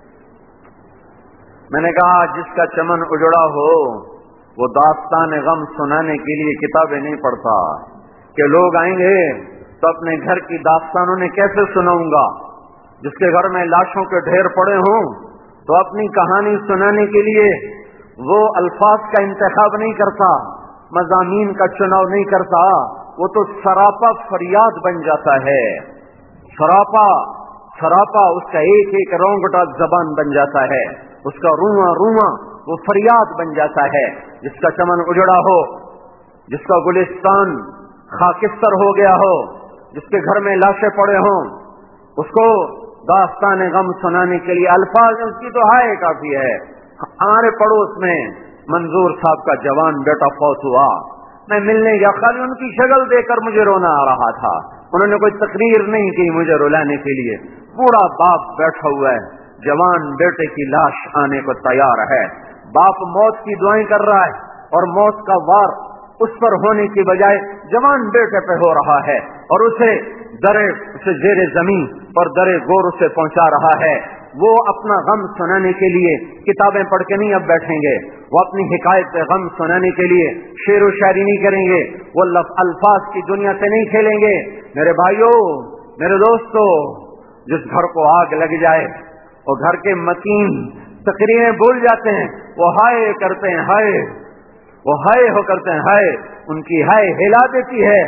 میں نے کہا جس کا چمن اجڑا ہو وہ داستان غم سنانے کے لیے کتابیں نہیں پڑھتا، کہ لوگ آئیں گے تو اپنے گھر کی داستانوں نے کیسے سناؤں گا۔ جس کے گھر میں لاشوں کے ڈھیر پڑے ہوں تو اپنی کہانی سنانے کے لیے وہ الفاظ کا انتخاب نہیں کرتا، مضامین کا چناؤ نہیں کرتا، وہ تو سراپا فریاد بن جاتا ہے۔ سراپا سراپا اس کا ایک ایک رونگٹا زبان بن جاتا ہے، اس کا رواں رواں وہ فریاد بن جاتا ہے۔ جس کا چمن اجڑا ہو، جس کا گلستان خاکستر ہو گیا ہو، جس کے گھر میں لاشیں پڑے ہوں، اس کو داستان غم سنانے کے لیے الفاظ اس کی تو ہائے کافی ہے۔ ہمارے پڑوس میں منظور صاحب کا جوان بیٹا فوت ہوا، میں ملنے گیا، خالی ان کی شکل دیکھ کر مجھے رونا آ رہا تھا۔ انہوں نے کوئی تقریر نہیں کی مجھے رلانے کے لیے، بوڑھا باپ بیٹھا ہوا ہے، جوان بیٹے کی لاش آنے کو تیار ہے، باپ موت کی دعائیں کر رہا ہے اور موت کا وار اس پر ہونے کی بجائے جوان بیٹے پہ ہو رہا ہے، اور اسے درے اسے زیر زمین اور درے گور سے پہنچا رہا ہے۔ وہ اپنا غم سنانے کے لیے کتابیں پڑھ کے نہیں اب بیٹھیں گے، وہ اپنی حکایت پہ غم سنانے کے لیے شعر و شاعری نہیں کریں گے، وہ الفاظ کی دنیا سے نہیں کھیلیں گے۔ میرے بھائیوں، میرے دوستو، جس گھر کو آگ لگ جائے اور گھر کے متین تقریریں بھول جاتے ہیں، وہ ہائے کرتے ہیں، ہائے وہ ہائے ہو کرتے ہیں، ہائے ان کی ہائے ہلا دیتی ہے۔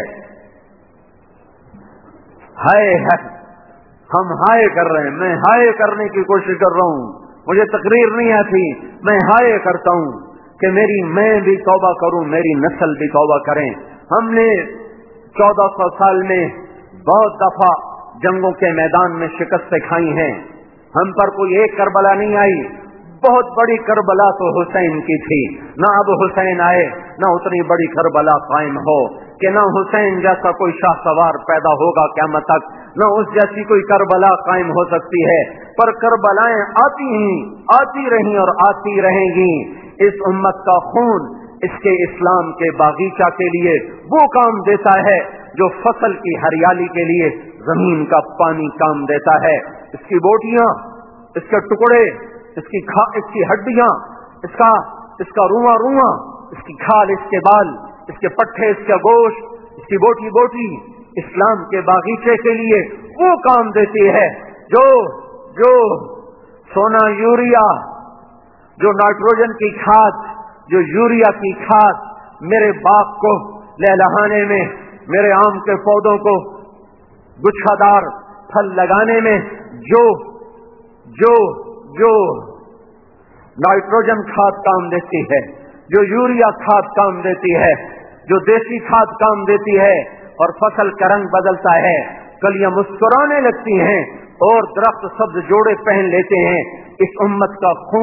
ہائے ہم ہائے کر رہے ہیں، میں ہائے کرنے کی کوشش کر رہا ہوں، مجھے تقریر نہیں آتی، میں ہائے کرتا ہوں کہ میری میں بھی توبہ کروں، میری نسل بھی توبہ کریں۔ ہم نے چودہ سو سال میں بہت دفعہ جنگوں کے میدان میں شکستیں کھائی ہیں، ہم پر کوئی ایک کربلا نہیں آئی۔ بہت بڑی کربلا تو حسین کی تھی، نہ اب حسین آئے نہ اتنی بڑی کربلا قائم ہو، کہ نہ حسین جیسا کوئی شاہ سوار پیدا ہوگا قیامت تک، نہ اس جیسی کوئی کربلا قائم ہو سکتی ہے۔ پر کربلائیں آتی ہیں، آتی رہیں اور آتی رہیں گی۔ اس امت کا خون اس کے اسلام کے باغیچہ کے لیے وہ کام دیتا ہے جو فصل کی ہریالی کے لیے زمین کا پانی کام دیتا ہے۔ اس کی بوٹیاں، اس کے ٹکڑے، اس کی کھا اس کی ہڈیاں، اس کا اس کا رواں رواں، اس کی کھال، اس کے بال، اس کے پٹھے، اس کا گوشت، اس کی بوٹی بوٹی اسلام کے باغیچے کے لیے وہ کام دیتی ہے جو جو سونا یوریا، جو نائٹروجن کی کھاد، جو یوریا کی کھاد میرے باغ کو لہلہانے میں، میرے آم کے پودوں کو گچھا دار پھل لگانے میں جو جو جو نائٹروجن کھاد کام دیتی ہے، جو یوریا کھاد کام دیتی ہے، جو دیسی کھاد کام دیتی ہے، اور فصل کا رنگ بدلتا ہے، کلیاں مسکرانے لگتی ہیں اور درخت سبز جوڑے پہن لیتے ہیں۔ اس امت کا خون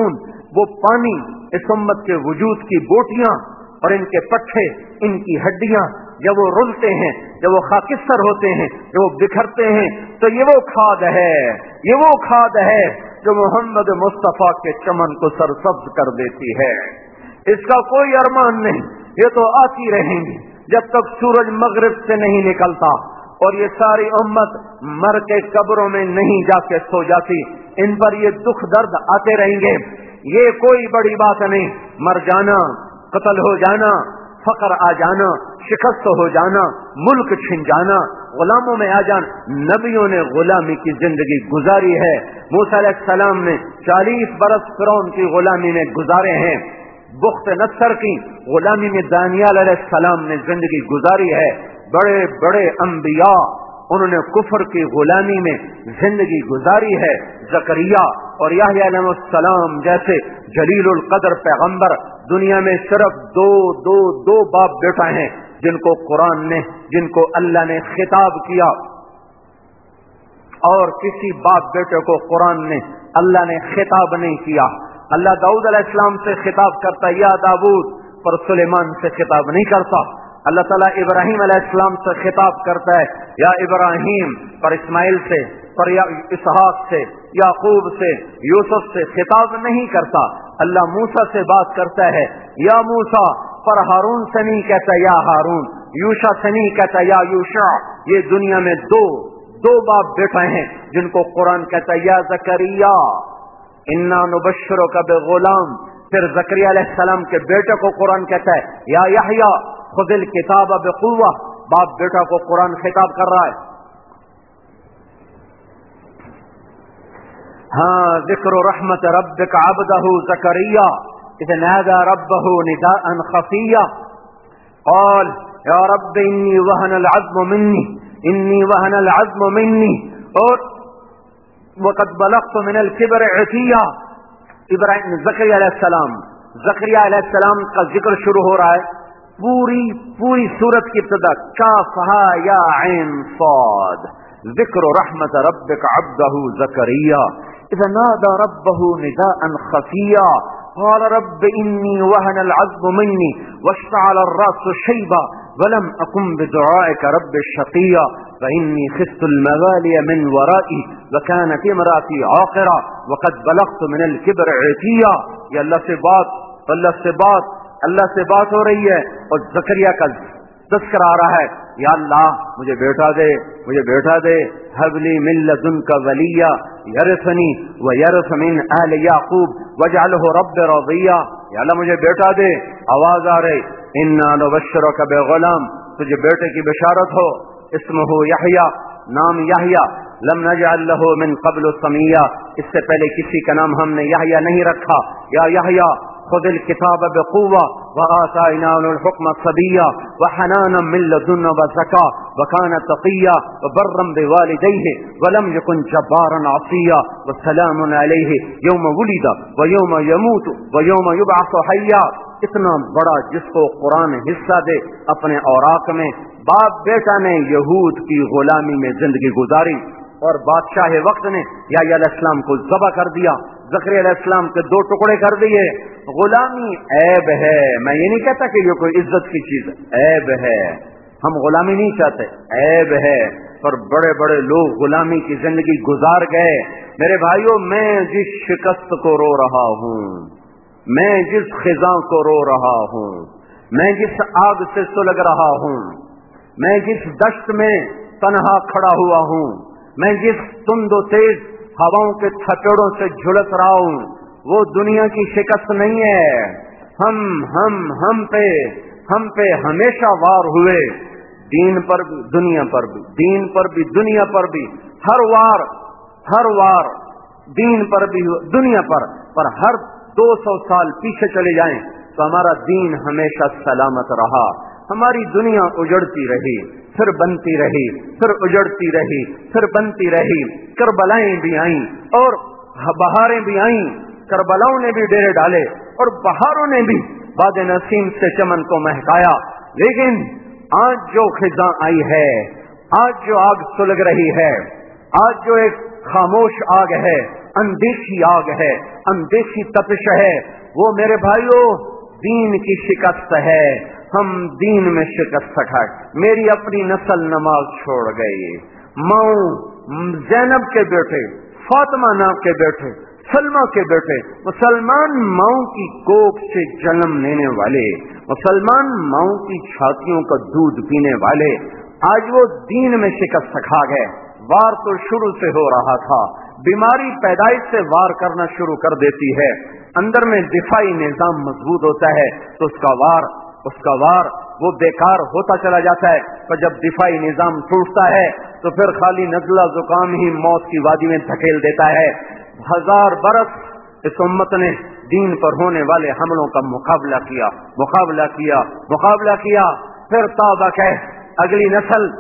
وہ پانی اس امت کے وجود کی بوٹیاں اور ان کے پٹھے، ان کی ہڈیاں جب وہ رلتے ہیں، جب وہ خاکستر ہوتے ہیں، جب وہ بکھرتے ہیں، تو یہ وہ کھاد ہے، یہ وہ کھاد ہے جو محمد مصطفیٰ کے چمن کو سرسبز کر دیتی ہے۔ اس کا کوئی ارمان نہیں، یہ تو آتی رہیں گی جب تک سورج مغرب سے نہیں نکلتا، اور یہ ساری امت مر کے قبروں میں نہیں جا کے سو جاتی، ان پر یہ دکھ درد آتے رہیں گے۔ یہ کوئی بڑی بات نہیں، مر جانا، قتل ہو جانا، فقر آ جانا، شکست ہو جانا، ملک چھن جانا، غلاموں میں آ جانا۔ نبیوں نے غلامی کی زندگی گزاری ہے۔ موسیٰ علیہ السلام نے چالیس برس فرعون کی غلامی میں گزارے ہیں۔ بخت نصر کی غلامی میں دانیال علیہ السلام نے زندگی گزاری ہے۔ بڑے بڑے انبیاء انہوں نے کفر کی غلامی میں زندگی گزاری ہے۔ زکریا اور یحییٰ علیہ السلام جیسے جلیل القدر پیغمبر دنیا میں صرف دو دو دو باپ بیٹا ہیں جن کو قرآن نے، جن کو اللہ نے خطاب کیا، اور کسی باپ بیٹے کو قرآن نے، اللہ نے خطاب نہیں کیا۔ اللہ داؤد علیہ السلام سے خطاب کرتا یا داؤد، پر سلیمان سے خطاب نہیں کرتا۔ اللہ تعالیٰ ابراہیم علیہ السلام سے خطاب کرتا ہے یا ابراہیم، پر اسماعیل سے، پر اسحاق سے، یعقوب سے، یوسف سے خطاب نہیں کرتا۔ اللہ موسیٰ سے بات کرتا ہے یا موسیٰ، پر ہارون سے نہیں کہتا یا ہارون، یوشع سے نہیں کہتا یا یوشع۔ یہ دنیا میں دو دو باپ بیٹا ہیں جن کو قرآن کہتا ہے یا زکریا انا نبشرک بغلام۔ پھر زکریا علیہ السلام کے بیٹے کو قرآن کہتا ہے یا یحییٰ خذ الکتاب بقوہ۔ باپ بیٹا کو قرآن خطاب کر رہا ہے۔ ہاں، ذکر رحمت ربک عبدہ زکریا اذ نادى ربه نداء خفيا قال یا رب انی وهن العظم منی انی وهن العظم منی اور وقد بلغت من الكبر عتیا۔ ابراہیم زکریا علیہ السلام زکریا علیہ السلام کا ذکر شروع ہو رہا ہے۔ پوری پوری سورت کی ابتدا کافہا یا عین صاد، ذکر رحمت ربک عبدہ زکریا اذ نادى ربه نداء خفيا قال رب انی وهن العظم منی واشتعل الراس شیبا ولم اکن بدعائک رب شقیا فانی خفت الموالي من ورائي وكانت امرأتي عاقرا وقد بلغت من الكبر عتيا۔ یہ اللہ سے بات اللہ سے بات اللہ سے بات ہو رہی ہے، اور زکریا کا تذکرہ آ رہا ہے یا اللہ مجھے بیٹا دے، مجھے بیٹا دے، هب لي من لدنك وليا يرثني ويرث من آل يعقوب واجعله رب رضيا۔ یا اللہ مجھے بیٹا دے۔ آواز آ رہی انا نبشرك بغلام، تجھے بیٹے کی بشارت ہو، اسمہ یحییٰ، نام یحییٰ، لم نجعل له من قبل سمیا، اس سے پہلے کسی کا نام ہم نے یحییٰ نہیں رکھا۔ یا یحییٰ خذ الكتاب بقوة وآتيناه الحكم صبيا وحنانا من لدنا وزكاة وكان تقيا وبرا بوالديه ولم يكن جبارا عصيا والسلام عليه يوم ولد ويوم يموت ويوم يبعث حيا۔ اتنا بڑا جس کو قرآن حصہ دے اپنے اوراق میں، باپ بیٹا نے یہود کی غلامی میں زندگی گزاری، اور بادشاہ وقت نے یحییٰ علیہ السلام کو ذبح کر دیا، زکریا علیہ السلام کے دو ٹکڑے کر دیے۔ غلامی عیب ہے، میں یہ نہیں کہتا کہ یہ کوئی عزت کی چیز ہے، عیب ہے، ہم غلامی نہیں چاہتے، عیب ہے، پر بڑے بڑے لوگ غلامی کی زندگی گزار گئے۔ میرے بھائیوں، میں جس شکست کو رو رہا ہوں، میں جس خزاں کو رو رہا ہوں، میں جس آگ سے سلگ رہا ہوں، میں جس دشت میں تنہا کھڑا ہوا ہوں، میں جس تند و تیز ہواؤں کے تھپیڑوں سے جھلس رہا ہوں، وہ دنیا کی شکست نہیں ہے۔ ہم ہم ہم پہ ہم پہ ہمیشہ وار ہوئے، دین پر بھی دنیا پر بھی، دین پر بھی دنیا پر بھی، ہر وار ہر وار دین پر بھی دنیا پر پر ہر دو سو سال پیچھے چلے جائیں تو ہمارا دین ہمیشہ سلامت رہا۔ ہماری دنیا اجڑتی رہی، پھر بنتی رہی، پھر اجڑتی رہی، پھر بنتی رہی، کربلائیں بھی آئیں اور بہاریں بھی آئیں، کربلاؤں نے بھی ڈیرے ڈالے اور بہاروں نے بھی باد نسیم سے چمن کو مہکایا، لیکن آج جو خزاں آئی ہے، آج جو آگ سلگ رہی ہے، آج جو ایک خاموش آگ ہے، اندیشی آگ ہے، اندیشی تپش ہے، وہ میرے بھائیوں دین کی شکست ہے۔ ہم دین میں شکست کھائے، میری اپنی نسل نماز چھوڑ گئی، ماؤں زینب کے بیٹے، فاطمہ نام کے بیٹے، سلمہ کے بیٹے، مسلمان ماؤں کی کوکھ سے جنم لینے والے، مسلمان ماؤں کی چھاتیوں کا دودھ پینے والے، آج وہ دین میں شکست کھا گئے۔ وار تو شروع سے ہو رہا تھا، بیماری پیدائش سے وار کرنا شروع کر دیتی ہے، اندر میں دفاعی نظام مضبوط ہوتا ہے تو اس کا وار اس کا وار وہ بیکار ہوتا چلا جاتا ہے، پر جب دفاعی نظام ٹوٹتا ہے تو پھر خالی نزلہ زکام ہی موت کی وادی میں دھکیل دیتا ہے۔ ہزار برس اس امت نے دین پر ہونے والے حملوں کا مقابلہ کیا مقابلہ کیا مقابلہ کیا پھر توبہ کہ اگلی نسل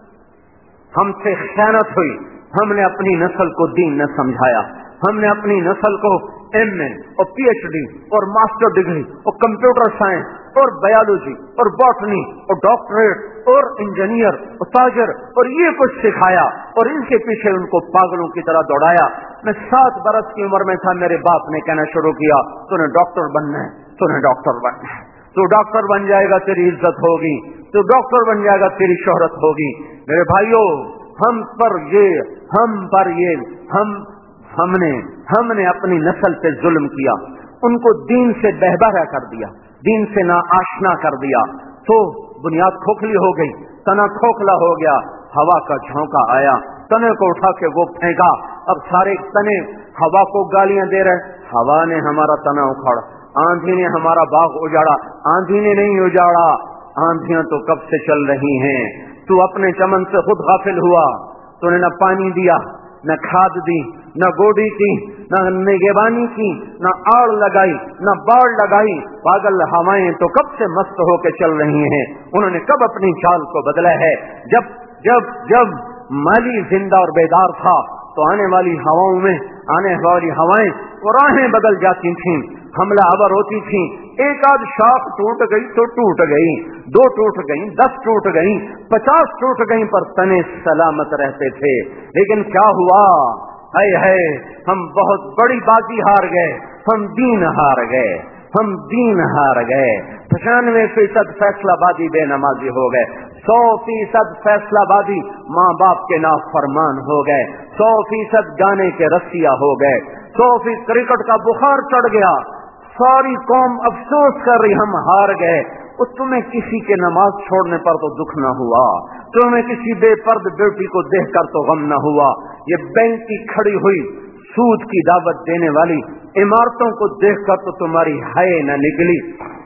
ہم سے خیانت ہوئی، ہم نے اپنی نسل کو دین نہ سمجھایا، ہم نے اپنی نسل کو ایم اے اور پی ایچ ڈی اور ماسٹر ڈگری اور کمپیوٹر سائنس اور بایولوجی اور باٹنی اور ڈاکٹریٹ اور انجینئر اور تاجر اور یہ کچھ سکھایا اور ان کے پیچھے ان کو پاگلوں کی طرح دوڑایا۔ میں سات برس کی عمر میں تھا، میرے باپ نے کہنا شروع کیا تو نے ڈاکٹر بننا ہے، تو نے ڈاکٹر بننا ہے، تو ڈاکٹر بن جائے گا تیری عزت ہوگی، تو ڈاکٹر بن جائے گا تیری شہرت ہوگی۔ میرے بھائیوں ہم پر یہ ہم پر یہ ہم ہم نے ہم نے اپنی نسل پہ ظلم کیا، ان کو دین سے بہبہرا کر دیا، دین سے نا آشنا کر دیا، تو بنیاد کھوکھلی ہو گئی، تنا کھوکھلا ہو گیا، ہوا کا جھونکا آیا، تنے کو اٹھا کے وہ پھینکا، اب سارے تنے ہوا کو گالیاں دے رہے، ہوا نے ہمارا تنا اکھاڑا، آندھی نے ہمارا باغ اجاڑا، آندھی نے نہیں اجاڑا، آندھیاں تو کب سے چل رہی ہیں، تو اپنے چمن سے خود غافل ہوا، تو نے نہ پانی دیا، نہ کھاد دی، نہ گوڈی کی، نہ نگہبانی کی، نہ آڑ لگائی، نہ باڑ لگائی، پاگل ہوائیں تو کب سے مست ہو کے چل رہی ہیں، انہوں نے کب اپنی چال کو بدلا ہے۔ جب جب جب مالی زندہ اور بیدار تھا تو آنے والی ہواؤں میں آنے والی ہوائیں وہ راہیں بدل جاتی تھیں، حملہ آور ہوتی تھیں، ایک آدھ شاخ ٹوٹ گئی تو ٹوٹ گئی، دو ٹوٹ گئی، دس ٹوٹ گئی، پچاس ٹوٹ گئی، پر تنے سلامت رہتے تھے۔ لیکن کیا ہوا؟ اے ہے ہم بہت بڑی بازی ہار گئے، ہم دین ہار گئے، ہم دین ہار گئے، پچانوے فیصد فیصلہ بازی بے نمازی ہو گئے، سو فیصد فیصلہ بازی ماں باپ کے نافرمان ہو گئے، سو فیصد گانے کے رسیا ہو گئے، سو فیصد کرکٹ کا بخار چڑھ گیا، ساری قوم افسوس کر رہی ہم ہار گئے۔ اور تمہیں کسی کے نماز چھوڑنے پر تو دکھ نہ ہوا، تمہیں کسی بے پرد بیٹی کو دیکھ کر تو غم نہ ہوا، یہ بینک کی کھڑی ہوئی سود کی دعوت دینے والی عمارتوں کو دیکھ کر تو تمہاری حیا نہ نکلی،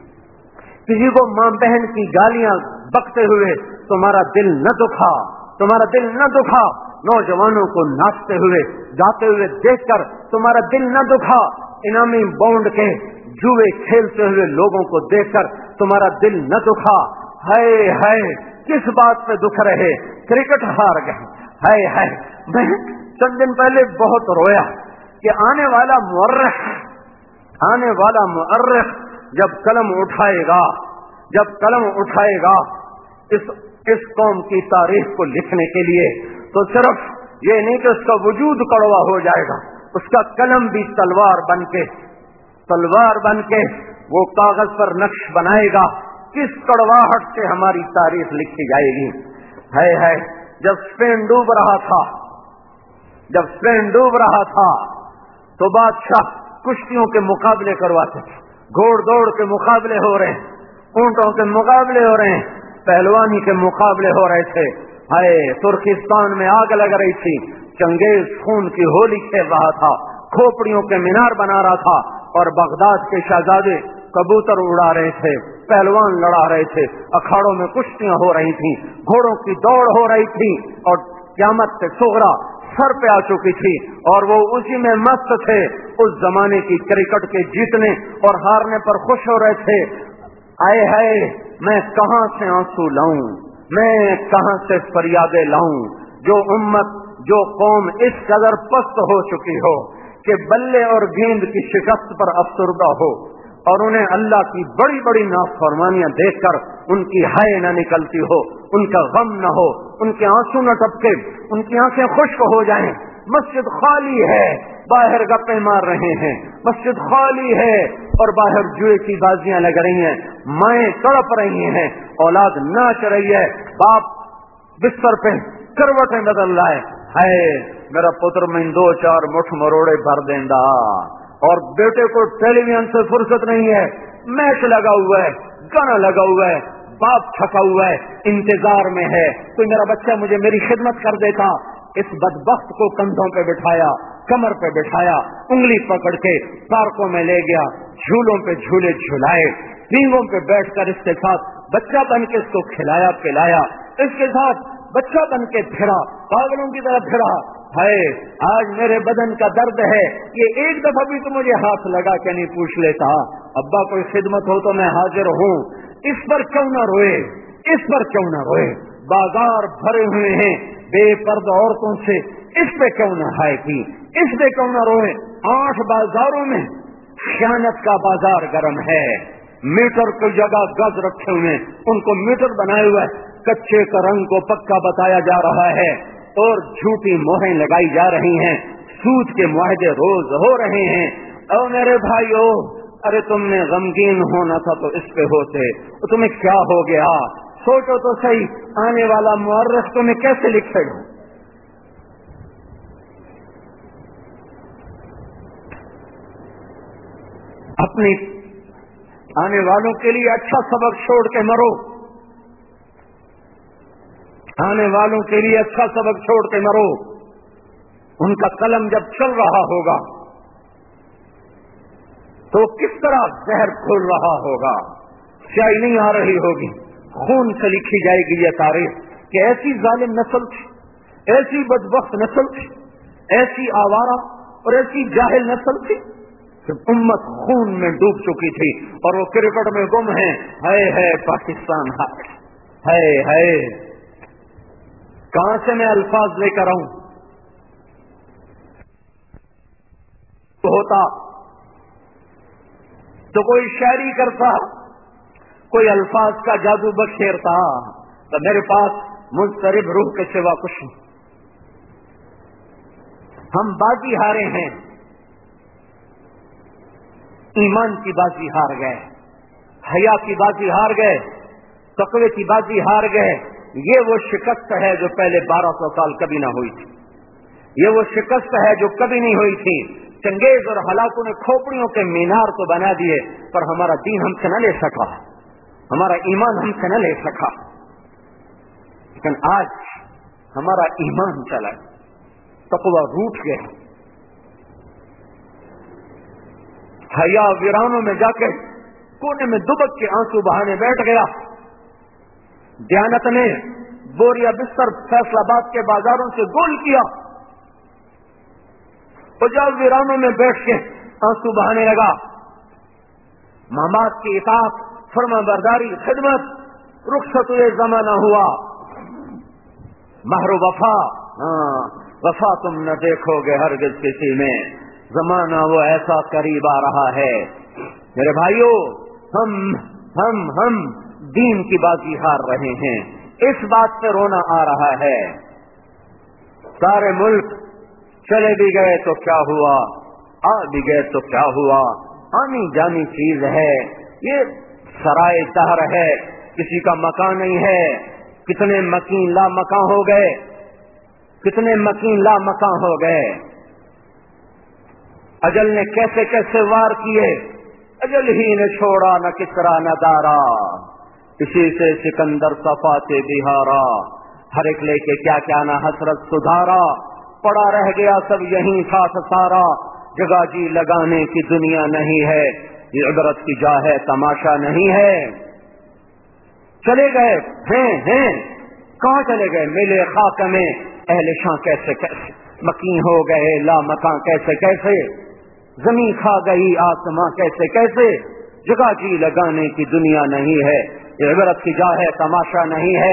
کسی کو ماں بہن کی گالیاں بکتے ہوئے تمہارا دل نہ دکھا، تمہارا دل نہ دکھا، نوجوانوں کو ناچتے ہوئے گاتے ہوئے دیکھ کر تمہارا دل نہ دکھا، انعامی بانڈ کے جوئے کھیلتے ہوئے لوگوں کو دیکھ کر تمہارا دل نہ دکھا۔ ہائے ہائے کس بات پہ دکھ رہے؟ کرکٹ ہار گئے۔ ہائے ہائے میں چند دن پہلے بہت رویا کہ آنے والا مورخ آنے والا مورخ جب قلم اٹھائے گا جب قلم اٹھائے گا اس اس قوم کی تاریخ کو لکھنے کے لیے، تو صرف یہ نہیں کہ اس کا وجود کڑوا ہو جائے گا، اس کا قلم بھی تلوار بن کے تلوار بن کے وہ کاغذ پر نقش بنائے گا، کس کڑواہٹ سے ہماری تاریخ لکھی جائے گی۔ ہے ہے جب اسپین ڈوب رہا تھا جب اسپین ڈوب رہا تھا تو بادشاہ کشتیوں کے مقابلے کرواتے تھے، گھوڑ دوڑ کے مقابلے ہو رہے ہیں، اونٹوں کے مقابلے ہو رہے ہیں، پہلوانی کے مقابلے ہو رہے تھے۔ ہائے ترکستان میں آگ لگ رہی تھی، چنگیز خون کی ہولی کھیل رہا تھا، کھوپڑیوں کے مینار بنا رہا تھا، اور بغداد کے شہزادے کبوتر اڑا رہے تھے، پہلوان لڑا رہے تھے، اکھاڑوں میں کشتیاں ہو رہی تھیں، گھوڑوں کی دوڑ ہو رہی تھی، اور قیامت سے صغرا سر پہ آ چکی تھی، اور وہ اسی میں مست تھے، اس زمانے کی کرکٹ کے جیتنے اور ہارنے پر خوش ہو رہے تھے۔ آئے ہے میں کہاں سے آنسو لاؤں، میں کہاں سے فریادیں لاؤں، جو امت جو قوم اس قدر پست ہو چکی ہو کہ بلے اور گیند کی شکست پر افسردہ ہو، اور انہیں اللہ کی بڑی بڑی نافرمانیاں دیکھ کر ان کی حیا نہ نکلتی ہو، ان کا غم نہ ہو، ان کے آنسو نہ ٹپکے، ان کی آنکھیں خشک ہو جائیں، مسجد خالی ہے، باہر گپے مار رہے ہیں، مسجد خالی ہے اور باہر جوئے کی بازیاں لگ رہی ہیں، مائیں تڑپ رہی ہیں، اولاد ناچ رہی ہے، باپ بستر پہ کروٹیں بدل رہا ہے، ہے میرا پتر میں دو چار مٹھ مروڑے بھر دیندا، اور بیٹے کو ٹیلی ویژن سے فرصت نہیں ہے، میچ لگا ہوا ہے، گانا لگا ہوا ہے، باپ تھکا ہوا ہے، انتظار میں ہے کوئی میرا بچہ مجھے میری خدمت کر دیتا۔ اس بدبخت کو کندھوں پہ بٹھایا، کمر پہ بٹھایا، انگلی پکڑ کے پارکوں میں لے گیا، جھولوں پہ جھولے جھلائے، پینگوں پہ بیٹھ کر اس کے ساتھ بچہ بن کے اس کو کھلایا پلایا، اس کے ساتھ بچہ بن کے پھرا، پاگلوں کی طرح پھرا۔ ہے آج میرے بدن کا درد ہے، یہ ایک دفعہ بھی تو مجھے ہاتھ لگا کے نہیں پوچھ لیتا، ابا کوئی خدمت ہو تو میں حاضر ہوں۔ اس پر کیوں نہ روئے، اس پر کیوں نہ روئے، بازار بھرے ہوئے ہیں بے پردہ عورتوں سے، اس پہ کیوں نہ ہائے کی، اس پہ کیوں نہ روئے۔ آٹھ بازاروں میں خیانت کا بازار گرم ہے، میٹر کی جگہ گز رکھے ہوئے، ان کو میٹر بنائے ہوئے، کچے کا رنگ کو پکا بتایا جا رہا ہے اور جھوٹی مہریں لگائی جا رہی ہیں، سود کے معاہدے روز ہو رہے ہیں۔ او میرے بھائیو، ارے تم نے غمگین ہونا تھا تو اس پہ ہوتے، تمہیں کیا ہو گیا؟ سوچو تو صحیح، آنے والا مورخ تمہیں کیسے لکھے گا؟ اپنی آنے والوں کے لیے اچھا سبق چھوڑ کے مرو، آنے والوں کے لیے اچھا سبق چھوڑ کے مرو۔ ان کا قلم جب چل رہا ہوگا تو کس طرح زہر کھول رہا ہوگا، سیاہی نہیں آ رہی ہوگی، خون سے لکھی جائے گی یہ تاریخ کہ ایسی ظالم نسل تھی، ایسی بدبخت نسل تھی، ایسی آوارہ اور ایسی جاہل نسل تھی کہ امت خون میں ڈوب چکی تھی اور وہ کرکٹ میں گم ہیں۔ ہے ہے پاکستان ہے ہے کہاں سے میں الفاظ لے کر آؤں؟ ہوتا تو کوئی شاعری کرتا، کوئی الفاظ کا جادو بکھیرتا، تو میرے پاس مضطرب روح کے سوا کچھ نہیں۔ ہم بازی ہارے ہیں، ایمان کی بازی ہار گئے، حیا کی بازی ہار گئے، تقوی کی بازی ہار گئے۔ یہ وہ شکست ہے جو پہلے بارہ سو سال کبھی نہ ہوئی تھی، یہ وہ شکست ہے جو کبھی نہیں ہوئی تھی۔ چنگیز اور ہلاکوں نے کھوپڑیوں کے مینار تو بنا دیے، پر ہمارا دین ہم سے نہ لے سکا، ہمارا ایمان ہم سے نہ لے سکا۔ لیکن آج ہمارا ایمان چلا، تقوی روٹ گیا، حیا ویرانوں میں جا کے کونے میں دبک کے آنسو بہانے بیٹھ گیا۔ دیانت نے بوریا بستر فیصل آباد کے بازاروں سے گول کیا، جب ویرانوں میں بیٹھ کے آنسو بہانے لگا۔ ماں باپ کی اطاعت، فرما برداری، خدمت، رخصت ہوئے زمانہ ہوا، مہر و وفا، ہاں وفا تم نہ دیکھو گے ہرگز کسی میں، زمانہ وہ ایسا قریب آ رہا ہے۔ میرے بھائیوں، ہم ہم ہم دین کی بازی ہار رہے ہیں، اس بات پہ رونا آ رہا ہے۔ سارے ملک چلے بھی گئے تو کیا ہوا، آ بھی گئے تو کیا ہوا، آنی جانی چیز ہے، یہ سرائے دہر ہے، کسی کا مکان نہیں ہے۔ کتنے مکین لا مکان ہو گئے، کتنے مکین لا مکان ہو گئے۔ اجل نے کیسے کیسے وار کیے، اجل ہی نے چھوڑا نہ کسرا نہ دارا، اسی سے سکندر صفاتے بہارا، ہر ایک لے کے کیا کیا نہ حسرت سدھارا، پڑا رہ گیا سب یہیں ساتھ سارا، جگہ جی لگانے کی دنیا نہیں ہے، یہ عبرت کی جا ہے تماشا نہیں ہے۔ چلے گئے ہیں ہیں کہاں چلے گئے؟ ملے خاک میں اہل شاں کیسے کیسے، مکین ہو گئے لا مکان کیسے کیسے، زمین کھا گئی آسماں کیسے کیسے، جگہ جی لگانے کی دنیا نہیں ہے، یہ عبرت کی جا ہے تماشا نہیں ہے۔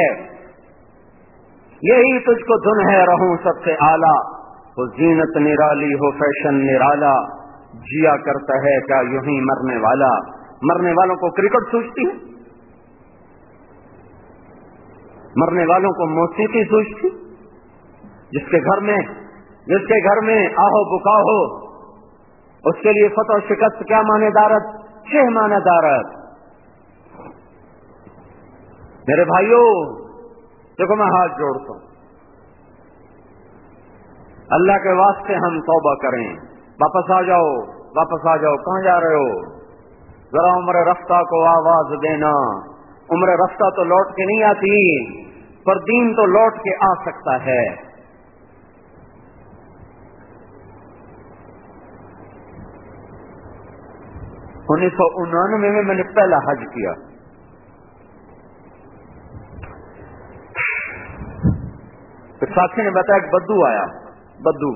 یہی تجھ کو دن ہے رہوں سب سے اعلیٰ، ہو زینت نرالی ہو فیشن نرالا، جیا کرتا ہے کیا یوں ہی مرنے والا۔ مرنے والوں کو کرکٹ سوچتی ہے، مرنے والوں کو موسیقی سوچتی، جس کے گھر میں جس کے گھر میں آہو بکا ہو اس کے لیے فتح و شکست کیا معنی دارت؟ چھ معنی دارت. میرے بھائیوں دیکھو میں ہاتھ جوڑتا ہوں، اللہ کے واسطے ہم توبہ کریں. واپس آ جاؤ، واپس آ جاؤ. کہاں جا رہے ہو؟ ذرا عمر رفتہ کو آواز دینا. عمر رفتہ تو لوٹ کے نہیں آتی، پر دین تو لوٹ کے آ سکتا ہے. انیس سو انانوے میں میں نے پہلا حج کیا. تو ساتھی نے بتایا کہ بدو آیا. بدو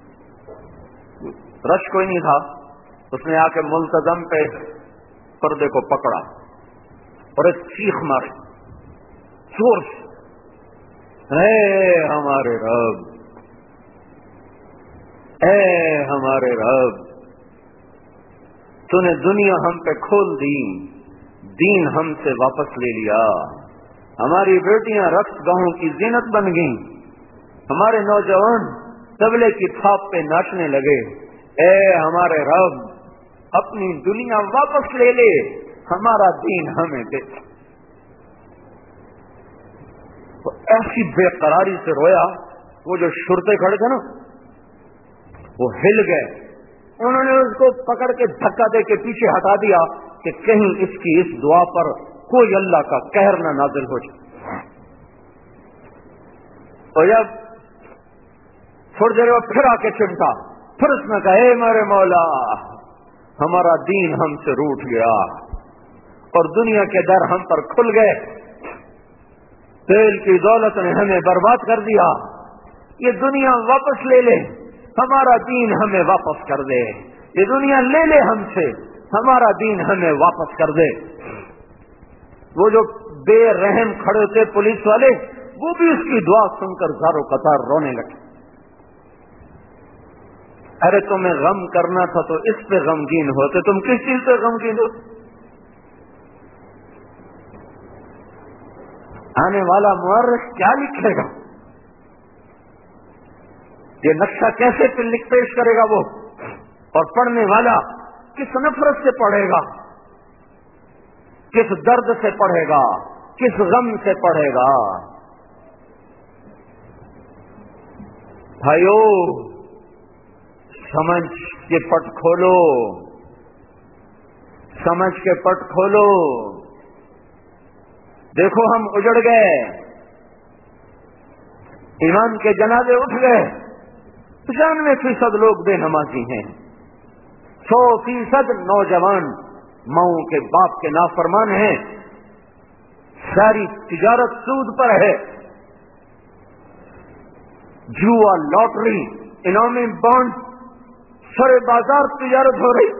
رش کوئی نہیں تھا. اس نے آ کے ملتزم پہ پردے کو پکڑا اور ایک چیخ ماری زور سے، اے ہمارے رب، اے ہمارے رب، تو نے دنیا ہم پہ کھول دی، دین ہم سے واپس لے لیا. ہماری بیٹیاں رقص گاہوں کی زینت بن گئیں، ہمارے نوجوان طبلے کی تھاپ پہ ناچنے لگے. اے ہمارے رب، اپنی دنیا واپس لے لے، ہمارا دین ہمیں دے. تو ایسی بے قراری سے رویا. وہ جو شرطے کھڑے تھے نا وہ ہل گئے. انہوں نے اس کو پکڑ کے دھکا دے کے پیچھے ہٹا دیا کہ کہیں اس کی اس دعا پر کوئی اللہ کا قہر نہ نازل ہو جائے. تو جب تھوڑی دیر بعد پھر آ کے چمٹا، پھر اس نے کہا اے میرے مولا، ہمارا دین ہم سے روٹ گیا اور دنیا کے در ہم پر کھل گئے. تیل کی دولت نے ہمیں برباد کر دیا. یہ دنیا واپس لے لے، ہمارا دین ہمیں واپس کر دے. یہ دنیا لے لے ہم سے، ہمارا دین ہمیں واپس کر دے. وہ جو بے رحم کھڑے تھے پولیس والے، وہ بھی اس کی دعا سن کر زاروں قطار رونے لگے. ارے تمہیں غم کرنا تھا تو اس پہ غمگین ہوتے، تم کس چیز پہ غمگین ہوتے؟ آنے والا مورخ کیا لکھے گا؟ یہ نقشہ کیسے لکھ پیش کرے گا وہ؟ اور پڑھنے والا کس نفرت سے پڑھے گا، کس درد سے پڑھے گا، کس غم سے پڑھے گا؟ بھائیو سمجھ کے پٹ کھولو، سمجھ کے پٹ کھولو. دیکھو ہم اجڑ گئے، ایمان کے جنازے اٹھ گئے. پچانوے فیصد لوگ بے نمازی ہیں، سو فیصد نوجوان ماؤں کے باپ کے نافرمان ہیں. ساری تجارت سود پر ہے، جوا، لاٹری، انعامی بانڈ، سرے بازار تجارت ہو رہی.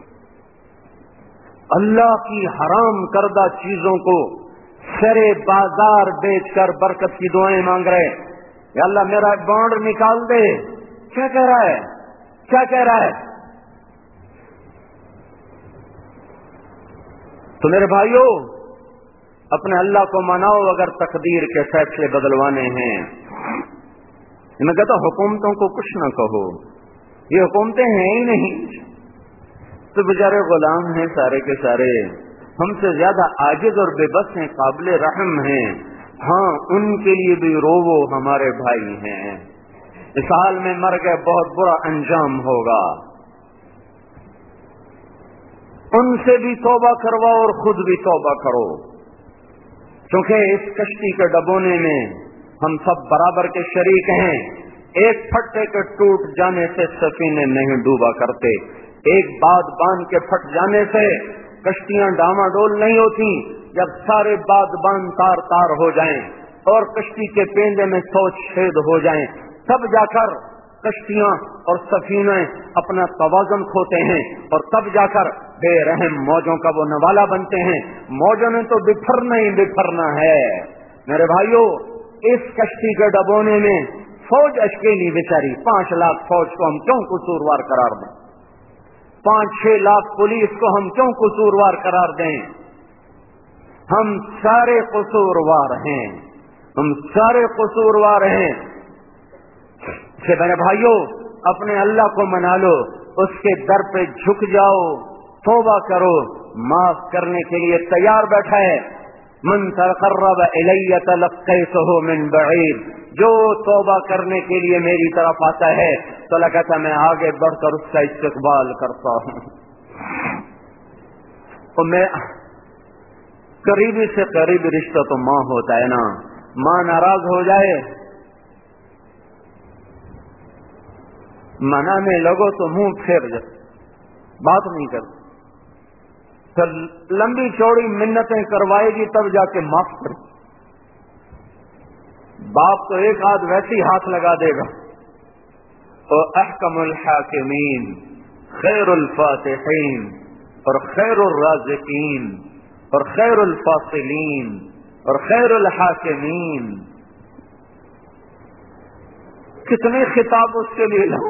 اللہ کی حرام کردہ چیزوں کو سرے بازار بیچ کر برکت کی دعائیں مانگ رہے. یا اللہ میرا بانڈ نکال دے. کیا کہہ رہا ہے؟ کیا کہہ رہا ہے؟ تو میرے بھائیوں اپنے اللہ کو مناؤ اگر تقدیر کے فیصلے بدلوانے ہیں. میں کہتا حکومتوں کو کچھ نہ کہو، یہ حکومتیں ہیں ہی نہیں، تو بیچارے غلام ہیں سارے کے سارے، ہم سے زیادہ عاجز اور بے بس ہیں، قابل رحم ہیں. ہاں ان کے لیے بھی روو، ہمارے بھائی ہیں. اس حال میں مر گئے بہت برا انجام ہوگا. ان سے بھی توبہ کرواؤ اور خود بھی توبہ کرو، کیونکہ اس کشتی کے ڈبونے میں ہم سب برابر کے شریک ہیں. ایک پھٹے کے ٹوٹ جانے سے سفینے نہیں ڈوبا کرتے، ایک باد باندھ کے پھٹ جانے سے کشتیاں ڈاما ڈول نہیں ہوتی. جب سارے باد باندھ تار تار ہو جائیں اور کشتی کے پیندے میں سوچ چھید ہو جائیں، تب جا کر کشتیاں اور سفینے اپنا توازن کھوتے ہیں، اور تب جا کر بے رحم موجوں کا وہ نوالا بنتے ہیں. موجوں نے تو بکھرنا ہی بکھرنا ہے. میرے بھائیوں اس کشتی کے ڈبونے میں فوج اکیلی بیچاری، پانچ لاکھ فوج کو ہم کیوں قصوروار قرار دیں؟ پانچ چھ لاکھ پولیس کو ہم کیوں قصوروار قرار دیں؟ ہم سارے قصوروار ہیں، ہم سارے قصوروار ہیں. سے میرے بھائیوں اپنے اللہ کو منا لو، اس کے در پہ جھک جاؤ، توبہ کرو، معاف کرنے کے لیے تیار بیٹھا ہے۔ من تقرب الی تلقیتہ من بعید، جو توبہ کرنے کے لیے میری طرف آتا ہے تو اللہ کہتا میں آگے بڑھ کر اس کا استقبال کرتا ہوں۔ تو میں قریبی سے قریبی رشتہ تو ماں ہوتا ہے نا، ماں ناراض ہو جائے، منانے لگو تو منہ پھیر جائے، بات نہیں کرتی، پھر لمبی چوڑی منتیں کروائے گی تب جا کے معاف کرے۔ باپ تو ایک آدھ ویسی ہاتھ لگا دے گا۔ تو احکم الحاکمین، خیر الفاتحین، اور خیر الرازقین، اور خیر الفاصلین، اور خیر الحاکمین، کتنے خطاب اس کے لیے لاؤں؟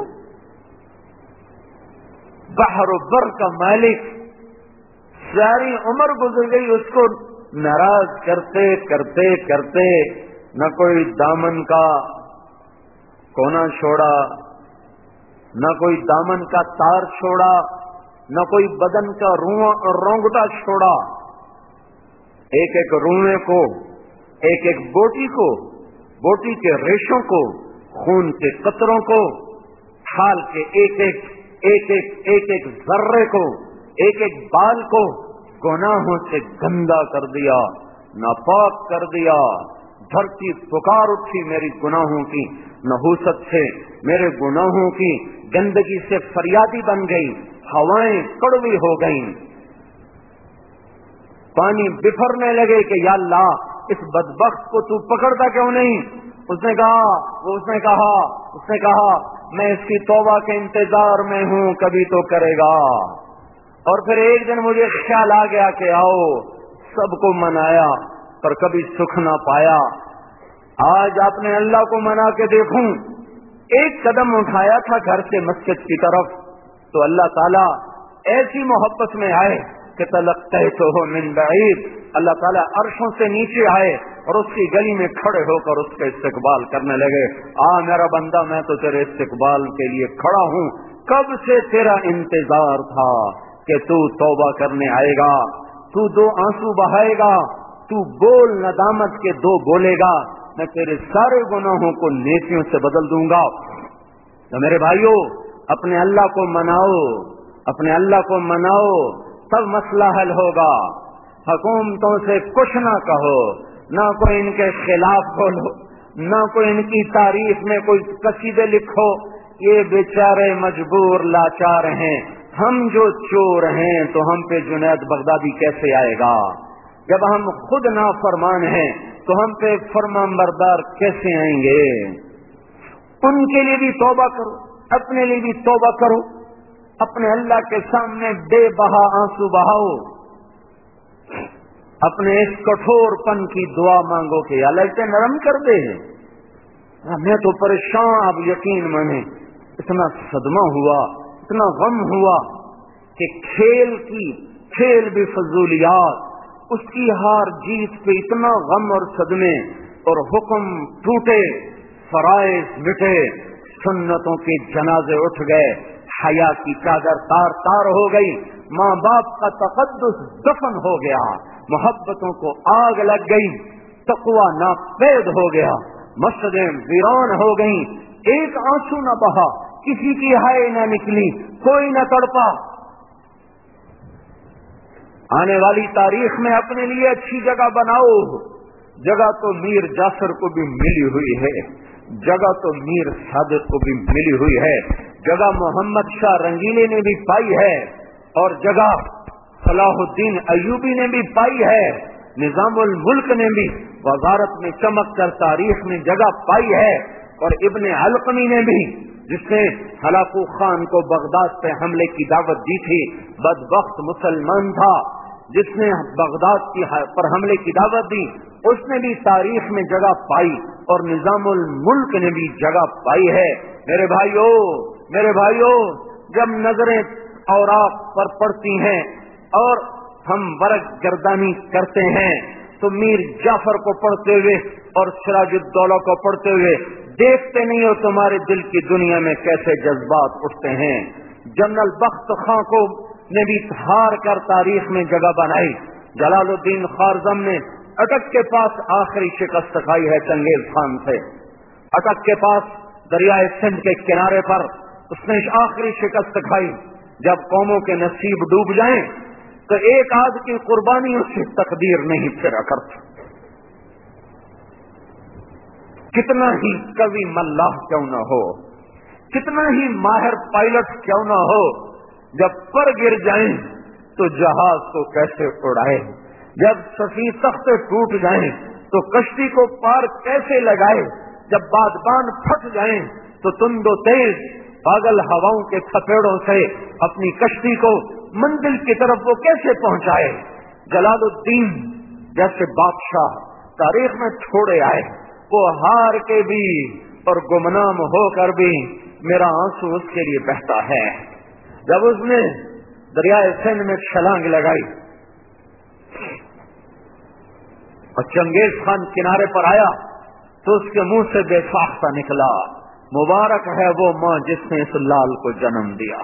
بحر و بر کا مالک، ساری عمر گزر گئی اس کو ناراض کرتے کرتے کرتے، نہ کوئی دامن کا کونا چھوڑا، نہ کوئی دامن کا تار چھوڑا، نہ کوئی بدن کا رونگٹا چھوڑا، ایک ایک روئے کو، ایک ایک بوٹی کو، بوٹی کے ریشوں کو، خون کے قطروں کو، کھال کے ایک ایک ایک ایک ایک ایک ذرے کو، ایک ایک بال کو گناہوں سے گندا کر دیا، ناپاک کر دیا۔ دھرتی پکار اٹھی میری گناہوں کی نحوست سے، میرے گناہوں کی گندگی سے فریادی بن گئی، ہوائیں کڑوی ہو گئیں، پانی بفرنے لگے کہ یا اللہ اس بدبخت کو تو پکڑتا کیوں نہیں؟ اس نے کہا وہ اس نے کہا اس نے کہا میں اس کی توبہ کے انتظار میں ہوں، کبھی تو کرے گا۔ اور پھر ایک دن مجھے خیال آ گیا کہ آؤ سب کو منایا پر کبھی سکھ نہ پایا، آج آپ نے اللہ کو منا کے دیکھوں۔ ایک قدم اٹھایا تھا گھر سے مسجد کی طرف تو اللہ تعالیٰ ایسی محبت میں آئے کہ تلقیتہ من بعید، اللہ تعالیٰ عرشوں سے نیچے آئے اور اس کی گلی میں کھڑے ہو کر اس کا استقبال کرنے لگے۔ آ میرا بندہ میں تو تیرے استقبال کے لیے کھڑا ہوں، کب سے تیرا انتظار تھا کہ تو توبہ کرنے آئے گا، تو دو آنسو بہائے گا، تو بول ندامت کے دو بولے گا، میں تیرے سارے گناہوں کو نیکیوں سے بدل دوں گا۔ تو میرے بھائیو اپنے اللہ کو مناؤ، اپنے اللہ کو مناؤ، تب مسئلہ حل ہوگا۔ حکومتوں سے کچھ نہ کہو، نہ کوئی ان کے خلاف بولو، نہ کوئی ان کی تعریف میں کوئی قصیدے لکھو، یہ بیچارے مجبور لاچار ہیں، ہم جو چور ہیں تو ہم پہ جنید بغدادی کیسے آئے گا؟ جب ہم خود نافرمان ہیں تو ہم پہ فرمان بردار کیسے آئیں گے؟ ان کے لیے بھی توبہ کرو، اپنے لیے بھی توبہ کرو، اپنے اللہ کے سامنے بے بہا آنسو بہاؤ، اپنے اس کٹھور پن کی دعا مانگو کہ اللہ سے نرم کر دے۔ میں تو پریشان، اب یقین مانے اتنا صدمہ ہوا، اتنا غم ہوا کہ کھیل کی کھیل بھی فضولیات، اس کی ہار جیت پہ اتنا غم اور صدمے، اور حکم ٹوٹے، فرائض مٹے، سنتوں کے جنازے اٹھ گئے، حیا کی چادر تار تار ہو گئی، ماں باپ کا تقدس دفن ہو گیا، محبتوں کو آگ لگ گئی، تقوی ناپید ہو گیا، مسجدیں ویران ہو گئیں، ایک آنسو نہ بہا، کسی کی ہائے نہ نکلی، کوئی نہ تڑپا۔ آنے والی تاریخ میں اپنے لیے اچھی جگہ بناؤ۔ جگہ تو میر جعفر کو بھی ملی ہوئی ہے، جگہ تو میر صادق کو بھی ملی ہوئی ہے، جگہ محمد شاہ رنگیلے نے بھی پائی ہے، اور جگہ صلاح الدین ایوبی نے بھی پائی ہے، نظام الملک نے بھی وزارت میں چمک کر تاریخ میں جگہ پائی ہے، اور ابن علقمی نے بھی، جس نے ہلاکو خان کو بغداد پہ حملے کی دعوت دی تھی، بدبخت مسلمان تھا جس نے بغداد کی پر حملے کی دعوت دی، اس نے بھی تاریخ میں جگہ پائی، اور نظام الملک نے بھی جگہ پائی ہے۔ میرے بھائیوں میرے بھائیوں جب نظریں اوراق پر پڑتی ہیں اور ہم ورق گردانی کرتے ہیں تو میر جعفر کو پڑھتے ہوئے اور سراج الدولہ کو پڑھتے ہوئے دیکھتے نہیں ہو تمہارے دل کی دنیا میں کیسے جذبات اٹھتے ہیں۔ جنرل بخت خاں کو نے بھی ہار کر تاریخ میں جگہ بنائی. جلال الدین خوارزم نے اٹک کے پاس آخری شکست کھائی ہے چنگیز خان سے. اٹک کے پاس دریائے سندھ کے کنارے پر اس نے آخری شکست کھائی. جب قوموں کے نصیب ڈوب جائیں تو ایک آدھ کی قربانی اس سے تقدیر نہیں پھرا کرتی. کتنا ہی کبھی ملاح کیوں نہ ہو, کتنا ہی ماہر پائلٹ کیوں نہ ہو, جب پر گر جائیں تو جہاز کو کیسے اڑائے, جب سفینہ تختے ٹوٹ جائیں تو کشتی کو پار کیسے لگائے, جب بادبان پھٹ جائیں تو تند و تیز پاگل ہواؤں کے تھپیڑوں سے اپنی کشتی کو منزل کی طرف وہ کیسے پہنچائے. جلال الدین جیسے بادشاہ تاریخ میں چھوڑے آئے, وہ ہار کے بھی اور گمنام ہو کر بھی میرا آنسو اس کے لیے بہتا ہے. جب اس نے دریائے سندھ میں چھلانگ لگائی اور چنگیز خان کنارے پر آیا تو اس کے منہ سے بے ساختہ نکلا, مبارک ہے وہ ماں جس نے اس لال کو جنم دیا.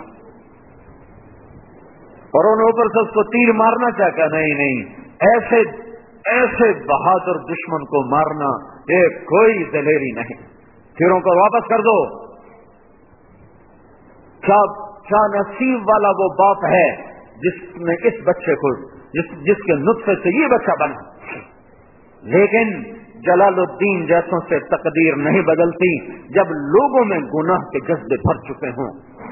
اور انہوں اوپر سے اس کو تیر مارنا چاہتا, نہیں نہیں ایسے ایسے بہادر دشمن کو مارنا یہ کوئی دلیری نہیں, تیروں کو واپس کر دو. کیا کیا نصیب والا وہ باپ ہے جس نے اس بچے کو جس جس کے نطفے سے یہ بچہ بنا. لیکن جلال الدین جیسوں سے تقدیر نہیں بدلتی جب لوگوں میں گناہ کے جذبے بھر چکے ہوں.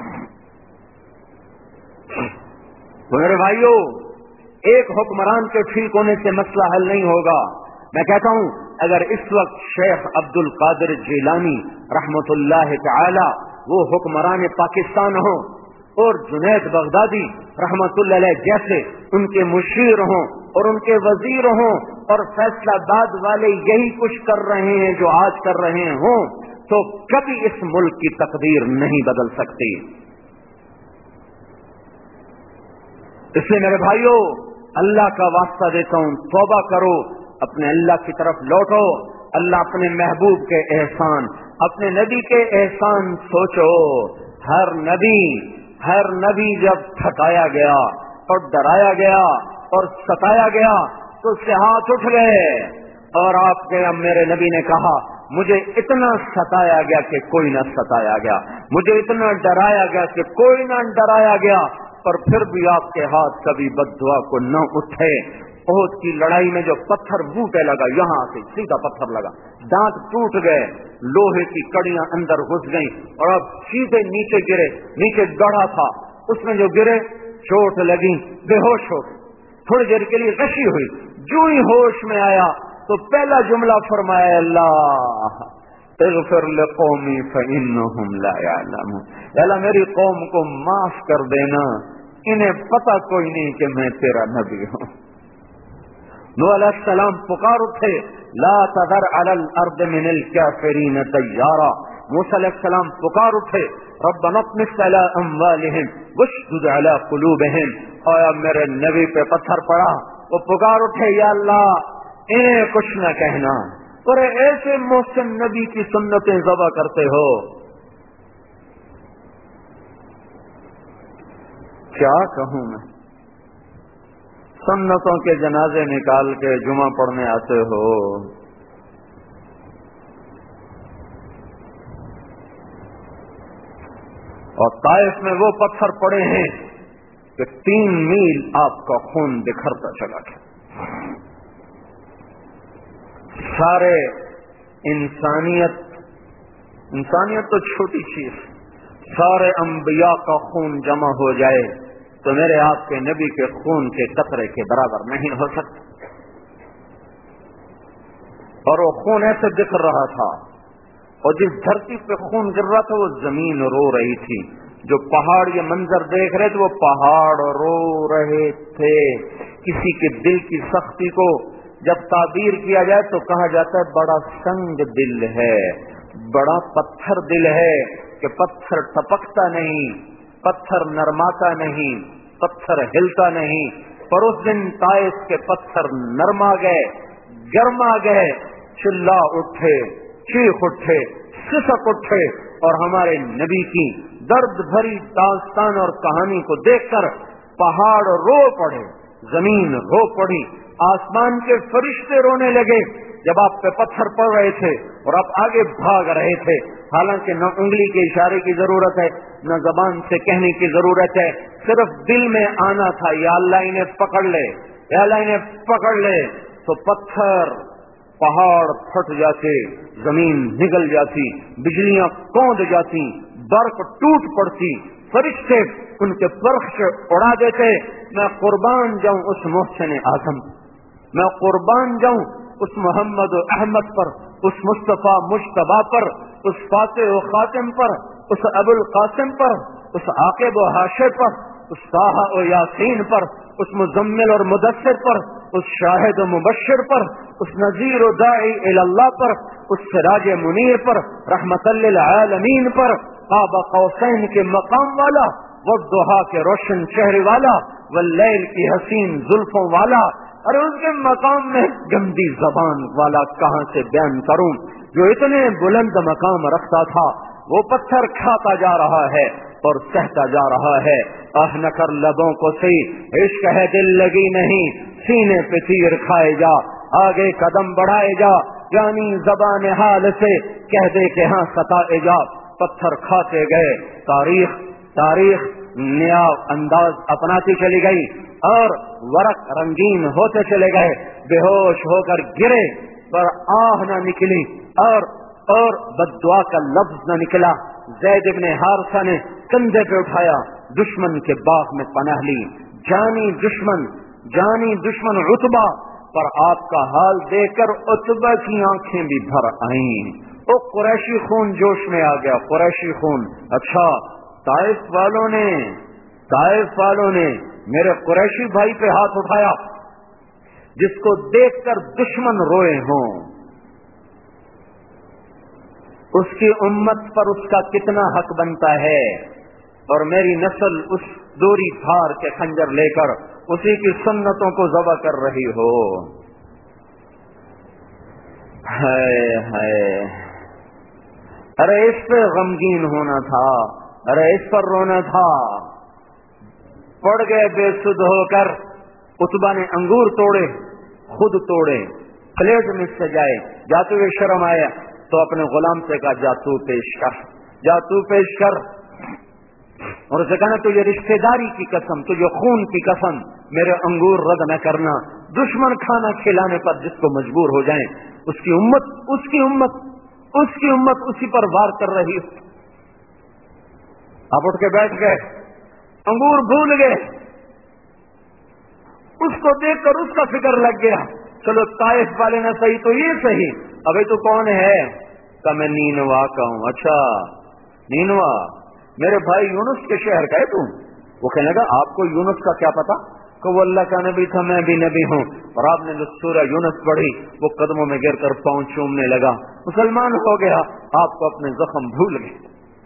تو میرے بھائیوں, ایک حکمران کے ٹھیک ہونے سے مسئلہ حل نہیں ہوگا. میں کہتا ہوں اگر اس وقت شیخ عبد القادر جیلانی رحمت اللہ تعالی وہ حکمران پاکستان ہوں اور جنید بغدادی رحمت اللہ علیہ جیسے ان کے مشیر ہوں اور ان کے وزیر ہوں اور فیصلہ باد والے یہی کچھ کر رہے ہیں جو آج کر رہے ہوں تو کبھی اس ملک کی تقدیر نہیں بدل سکتی. اس لیے میرے بھائیوں, اللہ کا واسطہ دیتا ہوں, توبہ کرو, اپنے اللہ کی طرف لوٹو. اللہ اپنے محبوب کے احسان, اپنے نبی کے احسان سوچو. ہر نبی ہر نبی جب تھکایا گیا اور ڈرایا گیا اور ستایا گیا تو اس کے ہاتھ اٹھ گئے اور آپ کے میرے نبی نے کہا مجھے اتنا ستایا گیا کہ کوئی نہ ستایا گیا, مجھے اتنا ڈرایا گیا کہ کوئی نہ ڈرایا گیا, پر پھر بھی آپ کے ہاتھ کبھی بد دعا کو نہ اٹھے. احد کی لڑائی میں جو پتھر بوٹے لگا, یہاں سے سیدھا پتھر لگا, دانت ٹوٹ گئے, لوہے کی کڑیاں اندر گھس گئیں اور اب سیدھے نیچے گرے. نیچے گڑھا تھا, اس میں جو گرے چوٹ لگی, بے ہوش ہو گئے. تھوڑی دیر کے لیے غشی ہوئی, جو ہی ہوش میں آیا تو پہلا جملہ فرمایا اللہ اغفر لقومی فإنهم لا يعلمون, اللہ میری قوم کو معاف کر دینا, انہیں پتہ کوئی نہیں کہ میں تیرا نبی ہوں. نوح علیہ السلام پکار اٹھے لا تذر علی الارض من الکافرین دیارا. موسیٰ علیہ السلام پکار اٹھے ربنا اطمس علی اموالہم واشدد علی قلوبہم. اور میرے نبی پہ پتھر پڑا, وہ پکار اٹھے یا اللہ انہیں کچھ نہ کہنا, پر ایسے محسن نبی کی سنتیں ذبح کرتے ہو. کیا کہوں میں, سنتوں کے جنازے نکال کے جمعہ پڑھنے آتے ہو. اور طائف میں وہ پتھر پڑے ہیں کہ تین میل آپ کا خون بکھرتا چلا گیا. سارے انسانیت انسانیت تو چھوٹی چیز, سارے انبیاء کا خون جمع ہو جائے تو میرے آپ کے نبی کے خون کے قطرے کے برابر نہیں ہو سکتا. اور وہ خون ایسے بکھر رہا تھا, اور جس دھرتی پہ خون گر رہا تھا وہ زمین رو رہی تھی. جو پہاڑ یہ منظر دیکھ رہے تھے وہ پہاڑ رو رہے تھے. کسی کے دل کی سختی کو جب تعبیر کیا جائے تو کہا جاتا ہے بڑا سنگ دل ہے, بڑا پتھر دل ہے, کہ پتھر ٹپکتا نہیں, پتھر نرماتا نہیں, پتھر ہلتا نہیں. پر اس دن طائف کے پتھر نرما گئے, گرما گئے, چلا اٹھے, چیخ اٹھے, सिसक उठे और हमारे नबी की दर्द भरी दास्तान और कहानी को देखकर पहाड़ रो पड़े, जमीन रो पड़ी, आसमान के फरिश्ते रोने लगे जब आप पे पत्थर पड़ रहे थे और आप आगे भाग रहे थे। हालांकि न उंगली के इशारे की जरूरत है, न जबान से कहने की जरूरत है, सिर्फ दिल में आना था, या अल्लाह इन्हें पकड़ ले, या अल्लाह इन्हें पकड़ ले। तो पत्थर पहाड़ फट जाते, जमीन निगल जाती, बिजलियां कौंध जाती, बर्फ टूट पड़ती, फरिश्ते उनके फर्श से उड़ा देते। मैं कुर्बान जाऊं उस मोहसिन आजम, मैं कुर्बान जाऊं उस मोहम्मद अहमद पर, उस मुस्तफा मुश्तबा पर, उस फातिह व खातिम पर, उस अबुल कासिम पर, उस आकिब व हाशिर पर, उस ताहा व यासीन पर, उस मुजम्मिल और मुदस्सिर पर, उस शाहिद व मुबश्शिर पर, उस नज़ीर व दाई इलल्लाह पर, उस सिराज मुनीर पर, रहमतल लिल आलमीन पर, काबा कौसैन के मकाम वाला, वद्दुहा के रोशन चेहरे वाला, वल्लैल की हसीन जुल्फों वाला, और उसके मकाम में गंदी जबान वाला कहां से बयान करूं, जो इतने बुलंद मकाम रखता था। वो पत्थर खाता जा रहा है और सहता जा रहा है। आह न कर लबों को सी, इश्क है दिल लगी नहीं, सीने पे तीर खाए जा, आगे कदम बढ़ाए जा, यानी जबान हाल से कह दे के हाँ सताए जा। पत्थर खाते गए, तारीख तारीख नया अंदाज अपनाती चली गई और वरक रंगीन होते चले गए। बेहोश होकर गिरे पर आह न निकली और और बद्दुआ का लफ्ज न निकला। ज़ैद इब्ने हारिसा ने कंधे पे उठाया, दुश्मन के बाग में पनाह ली, जानी दुश्मन जानी दुश्मन उतबा। पर आपका हाल देखकर उतबा की आंखें भी भर आईं। ओ कुरैशी खून जोश में आ गया, कुरैशी खून। अच्छा, ताइफ वालों ने ताइफ वालों ने मेरे कुरैशी भाई पे हाथ उठाया, जिसको देखकर दुश्मन रोए हों। उसकी उम्मत पर उसका कितना हक बनता है, और मेरी नस्ल उस दोरी धार के खंजर लेकर उसी की सुन्नतों को ज़बह कर रही हो। हाय हाय, अरे इस पे गमगीन होना था, अरे इस पर रोना था। पड़ गए बेसुध होकर। उतबा ने अंगूर तोड़े, खुद तोड़े, प्लेट में सजाए। जाते हुए शर्म आया तो अपने गुलाम से कहा, जा तू पेश कर, जा तू पेश कर। और उसे कहना, तुझे रिश्तेदारी की कसम, तुझे खून की कसम, मेरे अंगूर रद्द न करना। दुश्मन खाना खिलाने पर जिसको मजबूर हो जाए, उसकी उम्मत उसकी उम्मत उसकी उम्मत उसी पर वार कर रही। आप उठ के बैठ गए, अंगूर भूल गए। उसको देखकर उसका फिक्र लग गया, चलो ताइफ वाले ना सही तो ये सही, अबे तो कौन है? का मैं नीनवा का हूं। अच्छा नीनवा, मेरे भाई यूनुस के शहर का है तू? वो कहने लगा, आपको यूनुस का क्या पता? कि वो अल्लाह का नबी था, मैं भी नबी हूँ। और आपने जो सूरह यूनुस पढ़ी, वो कदमों में गिर कर पांव चूमने लगा, मुसलमान हो गया। आपको अपने जख्म भूल गए।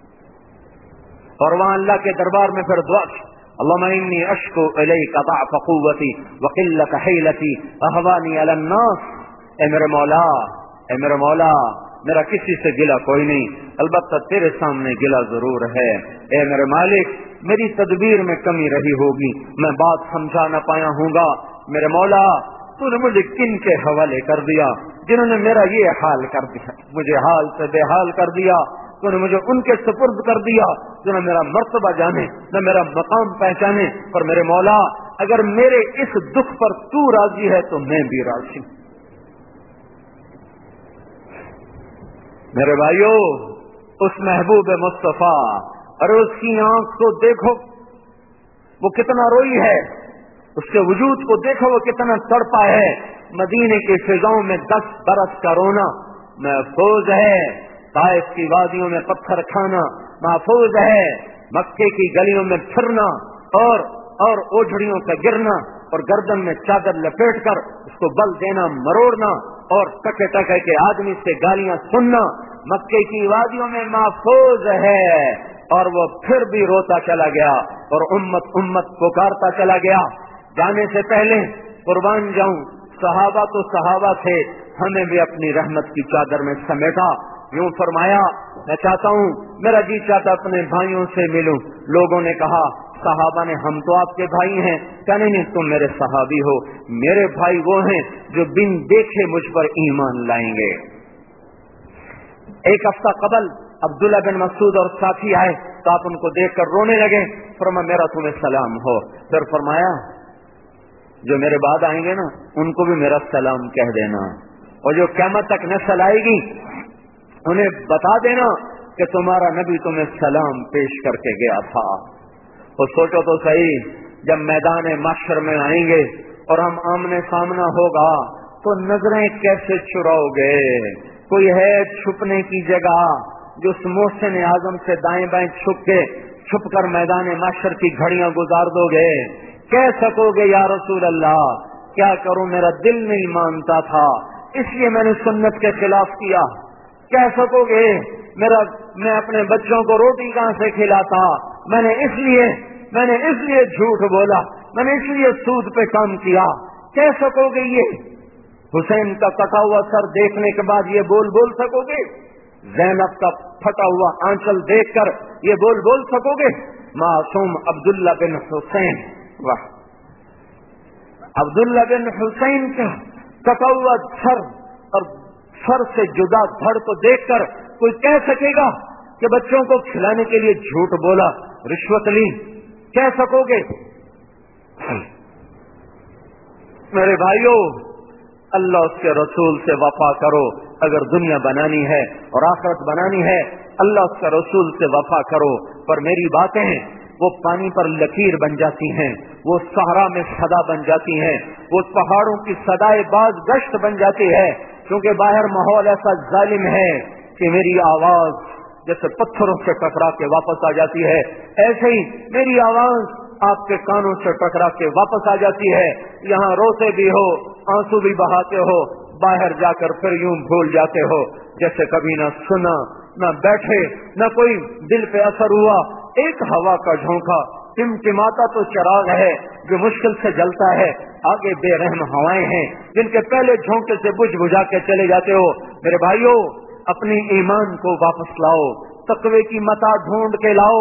और वहां अल्लाह के दरबार में फिर दुआ की, अल्लाहुम्मा इन्नी अश्कु इलैका ज़अफ़ क़ुव्वती व क़िल्लत हिलती अहवानी अलन नास। ए मेरे मौला, ए मेरे मौला, मेरा किसी से गिला कोई नहीं, अलबत्ता तेरे सामने गिला जरूर है। ए मेरे मालिक, मेरी तदबीर में कमी रही होगी, मैं बात समझा न पाया हूँगा। मेरे मौला, तूने मुझे किन के हवाले कर दिया जिन्होंने मेरा ये हाल कर दिया, मुझे हाल से बेहाल कर दिया। तूने मुझे उनके सुपुर्द कर दिया जो न मेरा मर्तबा जाने, न मेरा मकाम पहचाने। पर मेरे मौला, अगर मेरे इस दुख पर तू राजी है तो मैं भी राजी। मेरे भाइयों, उस महबूब मुस्तफा और उसकी आंख को देखो, वो कितना रोई है, उसके वजूद को देखो, वो कितना तड़पा है। मदीने की फिजाओं में दस बरस का रोना महफूज है, ताइफ की वादियों में पत्थर खाना महफूज है, मक्के की गलियों में फिरना और और ओझड़ियों का गिरना और गर्दन में चादर लपेट कर उसको बल देना, मरोड़ना और टके टके के आदमी से गालियां सुनना मक्के की वादियों में महफूज है। और वो फिर भी रोता चला गया और उम्मत उम्मत पुकारता चला गया। जाने से पहले कुर्बान जाऊं, सहाबा तो सहाबा थे, हमें भी अपनी रहमत की चादर में समेटा। یوں فرمایا میں چاہتا ہوں میرا جی چاہتا اپنے بھائیوں سے ملوں. لوگوں نے کہا صحابہ نے ہم تو آپ کے بھائی ہیں. کہنے نہیں تم میرے صحابی ہو. میرے بھائی وہ ہیں جو بن دیکھے مجھ پر ایمان لائیں گے. ایک ہفتہ قبل عبداللہ بن مسعود اور ساتھی آئے تو آپ ان کو دیکھ کر رونے لگے. فرمایا میرا تمہیں سلام ہو. پھر فرمایا جو میرے بعد آئیں گے نا ان کو بھی میرا سلام کہہ دینا, اور جو قیامت تک نسل آئے گی انہیں بتا دینا کہ تمہارا نبی تمہیں سلام پیش کر کے گیا تھا. اور سوچو تو صحیح, جب میدان محشر میں آئیں گے اور ہم آمنے سامنا ہوگا تو نظریں کیسے چراؤ گے؟ کوئی ہے چھپنے کی جگہ جو اس محسن اعظم سے دائیں بائیں چھپ کے چھپ کر میدان محشر کی گھڑیاں گزار دو گے؟ کہہ سکو گے یا رسول اللہ کیا کروں میرا دل نہیں مانتا تھا اس لیے میں نے سنت کے خلاف کیا؟ کہہ سکو گے میرا میں اپنے بچوں کو روٹی کہاں سے کھلاتا, میں نے اس لیے میں نے اس لیے جھوٹ بولا, میں نے اس لیے سود پہ کام کیا؟ کہہ سکو گے یہ؟ حسین کا کٹا ہوا سر دیکھنے کے بعد یہ بول بول سکو گے؟ زینب کا پھٹا ہوا آنچل دیکھ کر یہ بول بول سکو گے؟ معصوم عبداللہ بن حسین, واہ عبداللہ بن حسین کا کٹا ہوا سر اور سر سے جدا دھڑ کو دیکھ کر کوئی کہہ سکے گا کہ بچوں کو کھلانے کے لیے جھوٹ بولا, رشوت لی؟ کہہ سکو گے؟ میرے بھائیوں, اللہ اس کے رسول سے وفا کرو. اگر دنیا بنانی ہے اور آخرت بنانی ہے اللہ اس کے رسول سے وفا کرو. پر میری باتیں وہ پانی پر لکیر بن جاتی ہیں, وہ صحرا میں صدا بن جاتی ہیں, وہ پہاڑوں کی صدائے باز گشت بن جاتی ہے, کیونکہ باہر ماحول ایسا ظالم ہے کہ میری آواز جیسے پتھروں سے ٹکرا کے واپس آ جاتی ہے, ایسے ہی میری آواز آپ کے کانوں سے ٹکرا کے واپس آ جاتی ہے. یہاں روتے بھی ہو, آنسو بھی بہاتے ہو, باہر جا کر پھر یوں بھول جاتے ہو جیسے کبھی نہ سنا نہ بیٹھے نہ کوئی دل پہ اثر ہوا. ایک ہوا کا جھونکا ٹمٹماتا تو چراغ ہے جو مشکل سے جلتا ہے, آگے بے رحم ہوائیں ہیں جن کے پہلے جھونکے سے بجھ بجھا کے چلے جاتے ہو. میرے بھائیوں, اپنے ایمان کو واپس لاؤ, تقوی کی متا ڈھونڈ کے لاؤ.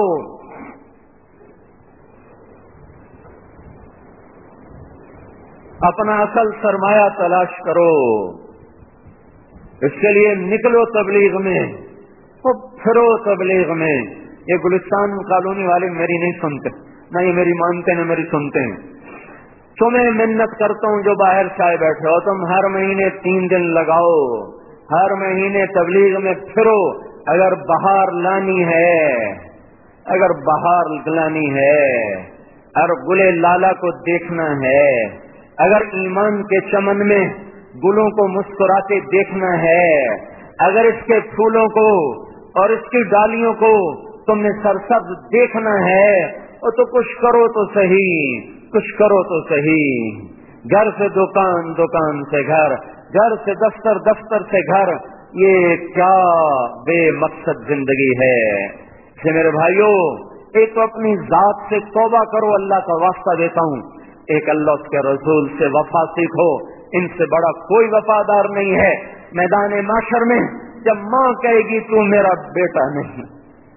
اپنا اصل سرمایہ تلاش کرو. اس کے لیے نکلو تبلیغ میں, پھرو تبلیغ میں. یہ گلستان کالونی والے میری نہیں سنتے, نہ یہ میری مانتے نہ میری سنتے ہیں. تمہیں منت کرتا ہوں جو باہر سے آئے بیٹھے ہو, تم ہر مہینے تین دن لگاؤ, ہر مہینے تبلیغ میں پھرو. اگر بہار لانی ہے اگر بہار لانی ہے اور گلے لالا کو دیکھنا ہے, اگر ایمان کے چمن میں گلوں کو مسکراتے دیکھنا ہے, اگر اس کے پھولوں کو اور اس کی ڈالیوں کو تم نے سرسبز دیکھنا ہے, اور تو کچھ کرو تو صحیح, کچھ کرو تو صحیح. گھر سے دکان, دکان سے گھر, گھر سے دفتر, دفتر سے گھر, یہ کیا بے مقصد زندگی ہے. کہ میرے بھائیوں, ایک تو اپنی ذات سے توبہ کرو, اللہ کا واسطہ دیتا ہوں. ایک اللہ اس کے رسول سے وفا سیکھو, ان سے بڑا کوئی وفادار نہیں ہے. میدان معاشر میں جب ماں کہے گی تو میرا بیٹا نہیں,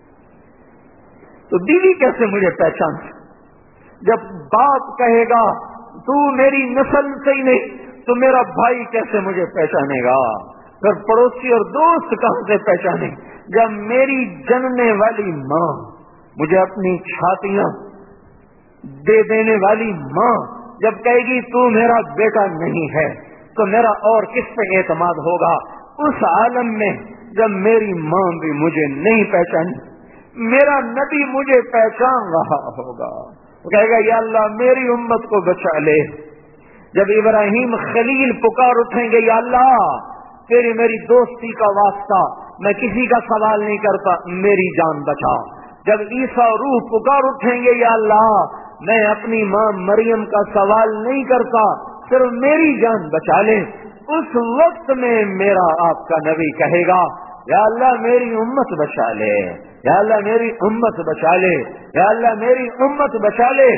تو بیوی کیسے مجھے پہچان؟ جب باپ کہے گا تو میری نسل سے ہی نہیں تو میرا بھائی کیسے مجھے پہچانے گا؟ پھر پڑوسی اور دوست کہاں سے پہچانے؟ جب میری جننے والی ماں, مجھے اپنی چھاتیاں دے دینے والی ماں جب کہے گی تو میرا بیٹا نہیں ہے, تو میرا اور کس پہ اعتماد ہوگا؟ اس عالم میں جب میری ماں بھی مجھے نہیں پہچانی, میرا نبی مجھے پہچان رہا ہوگا, وہ کہے گا یا اللہ میری امت کو بچا لے. جب ابراہیم خلیل پکار اٹھیں گے یا اللہ تیری میری دوستی کا واسطہ, میں کسی کا سوال نہیں کرتا, میری جان بچا. جب عیسیٰ روح پکار اٹھیں گے یا اللہ میں اپنی ماں مریم کا سوال نہیں کرتا, صرف میری جان بچا لے. اس وقت میں میرا آپ کا نبی کہے گا یا اللہ میری امت بچا لے, یا اللہ میری امت بچا لے, یا اللہ میری امت بچا لے.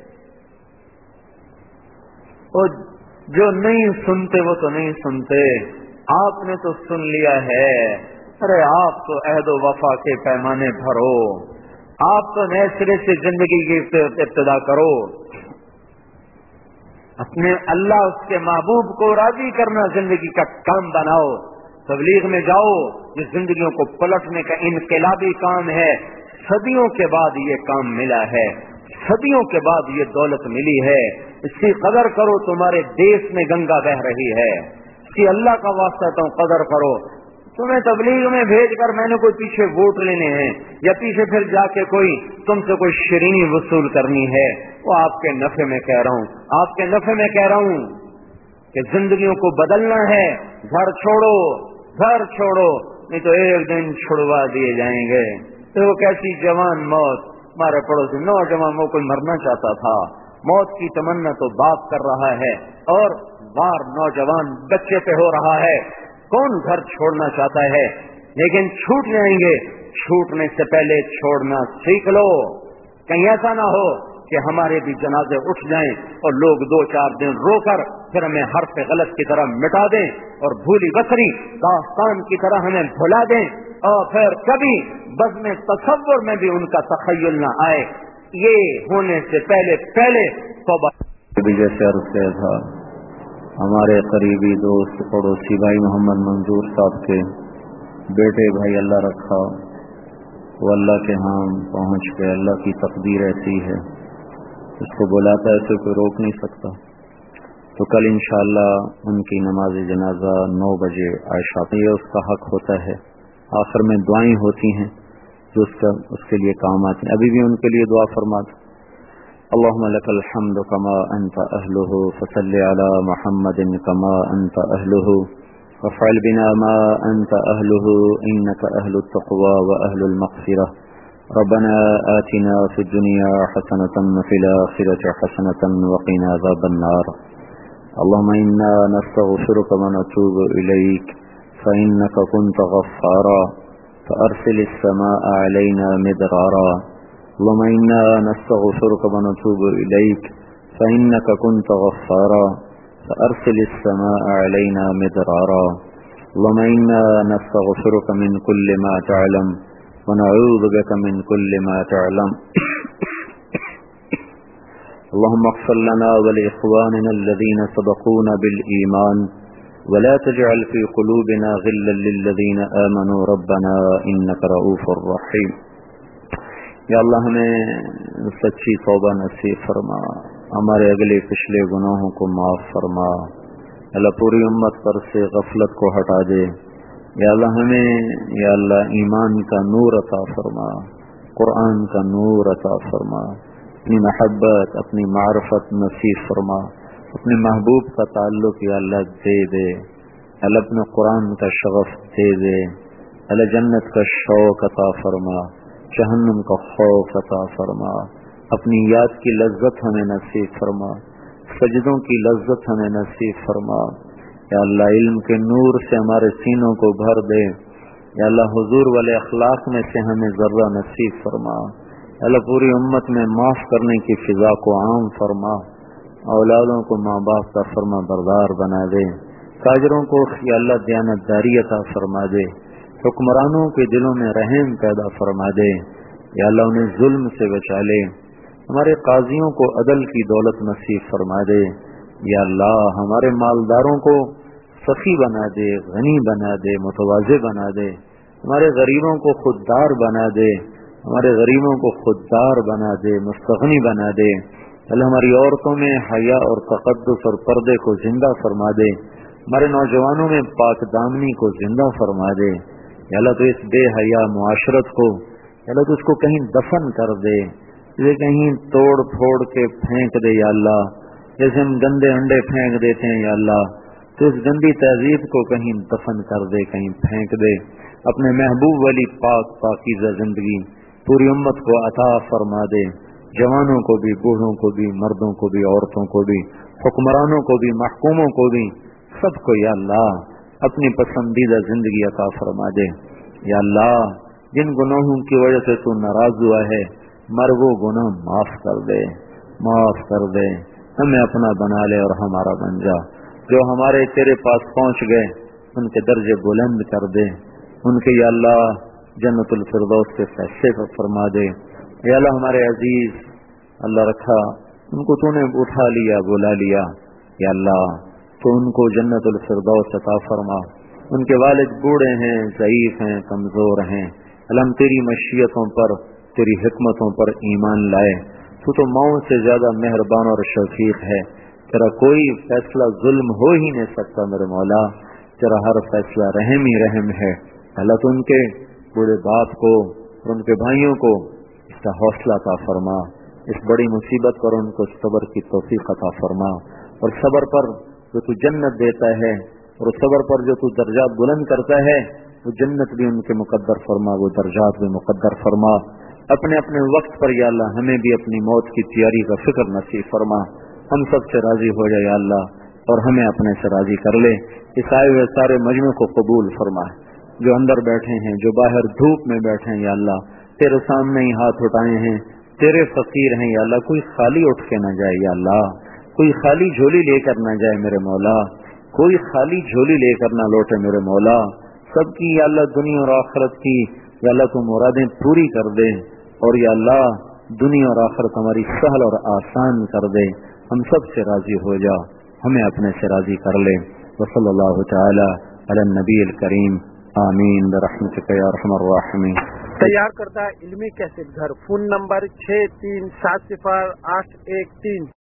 اور جو نہیں سنتے وہ تو نہیں سنتے, آپ نے تو سن لیا ہے. ارے آپ تو عہد و وفا کے پیمانے بھرو، آپ تو نئے سرے سے زندگی کی ابتدا کرو، اپنے اللہ اس کے محبوب کو راضی کرنا زندگی کا کام بناؤ، تبلیغ میں جاؤ، جو زندگیوں کو پلٹنے کا انقلابی کام ہے، صدیوں کے بعد یہ کام ملا ہے، صدیوں کے بعد یہ دولت ملی ہے، اس کی قدر کرو، تمہارے دیش میں گنگا بہ رہی ہے، اس کی اللہ کا واسطہ تم قدر کرو۔ تمہیں تبلیغ میں بھیج کر میں نے کوئی پیچھے ووٹ لینے ہیں یا پیچھے پھر جا کے کوئی تم سے کوئی شرینی وصول کرنی ہے، وہ آپ کے نفع میں کہہ رہا ہوں، آپ کے نفع میں کہہ رہا ہوں کہ زندگیوں کو بدلنا ہے، گھر چھوڑو، گھر چھوڑو، نہیں تو ایک دن چھڑوا دیے جائیں گے۔ تو وہ کیسی جوان موت، ہمارے پڑوسی نوجوان وہ کوئی مرنا چاہتا تھا، موت کی تمنا تو باپ کر رہا ہے اور بار نوجوان بچے پہ ہو رہا ہے، کون گھر چھوڑنا چاہتا ہے؟ لیکن چھوٹ جائیں گے، چھوٹنے سے پہلے چھوڑنا سیکھ لو، کہیں ایسا نہ ہو کہ ہمارے بھی جنازے اٹھ جائیں اور لوگ دو چار دن رو کر پھر ہمیں حرف غلط کی طرح مٹا دیں اور بھولی بسری داستان کی طرح ہمیں بھلا دیں، اور پھر کبھی بزم تصور میں بھی ان کا تخیل نہ آئے۔ یہ ہونے سے پہلے پہلے توبہ۔ جیسے عرض کیا تھا، ہمارے قریبی دوست پڑوسی بھائی محمد منظور صاحب کے بیٹے بھائی اللہ رکھا، وہ اللہ کے ہاں پہنچ گئے، اللہ کی تقدیر ایسی ہے، اس کو بلاتا ہے اسے کوئی روک نہیں سکتا۔ تو کل انشاءاللہ ان کی نماز جنازہ نو بجے عائشہ، یہ اس کا حق ہوتا ہے، آخر میں دعائیں ہوتی ہیں جو اس کا اس کے لیے کام آتی ہیں، ابھی بھی ان کے لیے دعا فرماتے۔ اللهم لك الحمد كما أنت أهله فصل على محمد كما أنت أهله وافعل بنا ما أنت أهله إنك أهل التقوى وأهل المغفرة ربنا آتنا في الدنيا حسنة وفي الآخرة حسنة وقنا عذاب النار اللهم إنا نستغفرك ونتوب إليك فإنك كنت غفارا فأرسل السماء علينا مدرارا اللهم إنا نستغفرك ونتوب إليك فإنك كنت غفارا فأرسل السماء علينا مدرارا اللهم إنا نستغفرك من كل ما تعلم ونعوذ بك من كل ما تعلم اللهم اغفر لنا ولإخواننا الذين سبقونا بالإيمان ولا تجعل في قلوبنا غلا للذين آمنوا ربنا إنك رؤوف رحيم۔ یا اللہ ہمیں سچی توبہ نصیب فرما، ہمارے اگلے پچھلے گناہوں کو معاف فرما، اللہ پوری امت پر سے غفلت کو ہٹا دے، یا اللہ ہمیں یا اللہ ایمان کا نور عطا فرما، قرآن کا نور عطا فرما، اپنی محبت اپنی معرفت نصیب فرما، اپنے محبوب کا تعلق یا اللہ دے دے، اللہ اپنے قرآن کا شغف دے دے، اللہ جنت کا شوق عطا فرما، جہنم کا خوف عطا فرما، اپنی یاد کی لذت ہمیں نصیب فرما، سجدوں کی لذت ہمیں نصیب فرما، یا اللہ علم کے نور سے ہمارے سینوں کو بھر دے، یا اللہ حضور والے اخلاق میں سے ہمیں ذرہ نصیب فرما، یا اللہ پوری امت میں معاف کرنے کی فضا کو عام فرما، اولادوں کو ماں باپ کا فرما بردار بنا دے، تاجروں کو یا اللہ دیانت داری عطا فرما دے، حکمرانوں کے دلوں میں رحم پیدا فرما دے، یا اللہ انہیں ظلم سے بچا لے، ہمارے قاضیوں کو عدل کی دولت نصیب فرما دے، یا اللہ ہمارے مالداروں کو سخی بنا دے، غنی بنا دے، متواضع بنا دے، ہمارے غریبوں کو خوددار بنا دے، ہمارے غریبوں کو خوددار بنا دے، مستغنی بنا دے، اللہ ہماری عورتوں میں حیا اور تقدس اور پردے کو زندہ فرما دے، ہمارے نوجوانوں میں پاک دامنی کو زندہ فرما دے، یا اللہ تو اس بے حیا معاشرت کو یا اللہ تو اس کو کہیں دفن کر دے، اسے کہیں توڑ پھوڑ کے پھینک دے، یا اللہ جیسے ہم گندے انڈے پھینک دیتے ہیں، یا اللہ تو اس گندی تہذیب کو کہیں دفن کر دے، کہیں پھینک دے، اپنے محبوب والی پاک پاکیزہ زندگی پوری امت کو عطا فرما دے، جوانوں کو بھی، بوڑھوں کو بھی، مردوں کو بھی، عورتوں کو بھی، حکمرانوں کو بھی، محکوموں کو بھی، سب کو یا اللہ اپنی پسندیدہ زندگی عطا فرما دے۔ یا اللہ جن گناہوں کی وجہ سے تو ناراض ہوا ہے مر وہ گناہ معاف کر دے، معاف کر دے، ہمیں اپنا بنا لے اور ہمارا بن جا۔ جو ہمارے تیرے پاس پہنچ گئے ان کے درجے بلند کر دے، ان کے یا اللہ جنت الفردوس کے فیصلے فرما دے. یا اللہ ہمارے عزیز اللہ رکھا ان کو تو نے اٹھا لیا بلا لیا، یا اللہ تو ان کو جنت الفردوس عطا فرما. ان کے والد بوڑھے ہیں، ضعیف ہیں، کمزور ہیں، اللہ ہم تیری مشیتوں پر تیری حکمتوں پر ایمان لائے. تو تو ماؤں سے زیادہ مہربان اور شفیق ہے، تیرا کوئی فیصلہ ظلم ہو ہی نہیں سکتا میرے مولا، تیرا ہر فیصلہ رحم ہی رحم ہے. اللہ تو ان کے بوڑھے باپ کو اور ان کے بھائیوں کو اس کا حوصلہ عطا فرما، اس بڑی مصیبت پر ان کو صبر کی توفیق عطا فرما، اور صبر پر جو تو جنت دیتا ہے اور صبر پر جو تو درجات بلند کرتا ہے وہ جنت بھی ان کے مقدر فرما، وہ درجات بھی مقدر فرما. اپنے اپنے وقت پر یا اللہ ہمیں بھی اپنی موت کی تیاری کا فکر نصیب فرما. ہم سب سے راضی ہو جائے یا اللہ اور ہمیں اپنے سے راضی کر لے. اس آئے ہوئے سارے مجمع کو قبول فرما. جو اندر بیٹھے ہیں، جو باہر دھوپ میں بیٹھے ہیں یا اللہ تیرے سامنے ہی ہاتھ اٹھائے ہیں، تیرے فقیر ہیں یا اللہ، کوئی خالی اٹھ کے نہ جائے یا اللہ، کوئی خالی جھولی لے کر نہ جائے میرے مولا، کوئی خالی جھولی لے کر نہ لوٹے میرے مولا. سب کی یا اللہ دنیا اور آخرت کی یا اللہ تو مرادیں پوری کر دے، اور یا اللہ دنیا اور آخرت ہماری سہل اور آسان کر دے. ہم سب سے راضی ہو جا، ہمیں اپنے سے راضی کر لے. وصلی اللہ تعالی علی النبی الکریم. آمین برحمتک یا ارحم الراحمین. تیار کردہ علمی کیسٹ گھر، فون نمبر چھ تین سات صفر آٹھ ایک تین.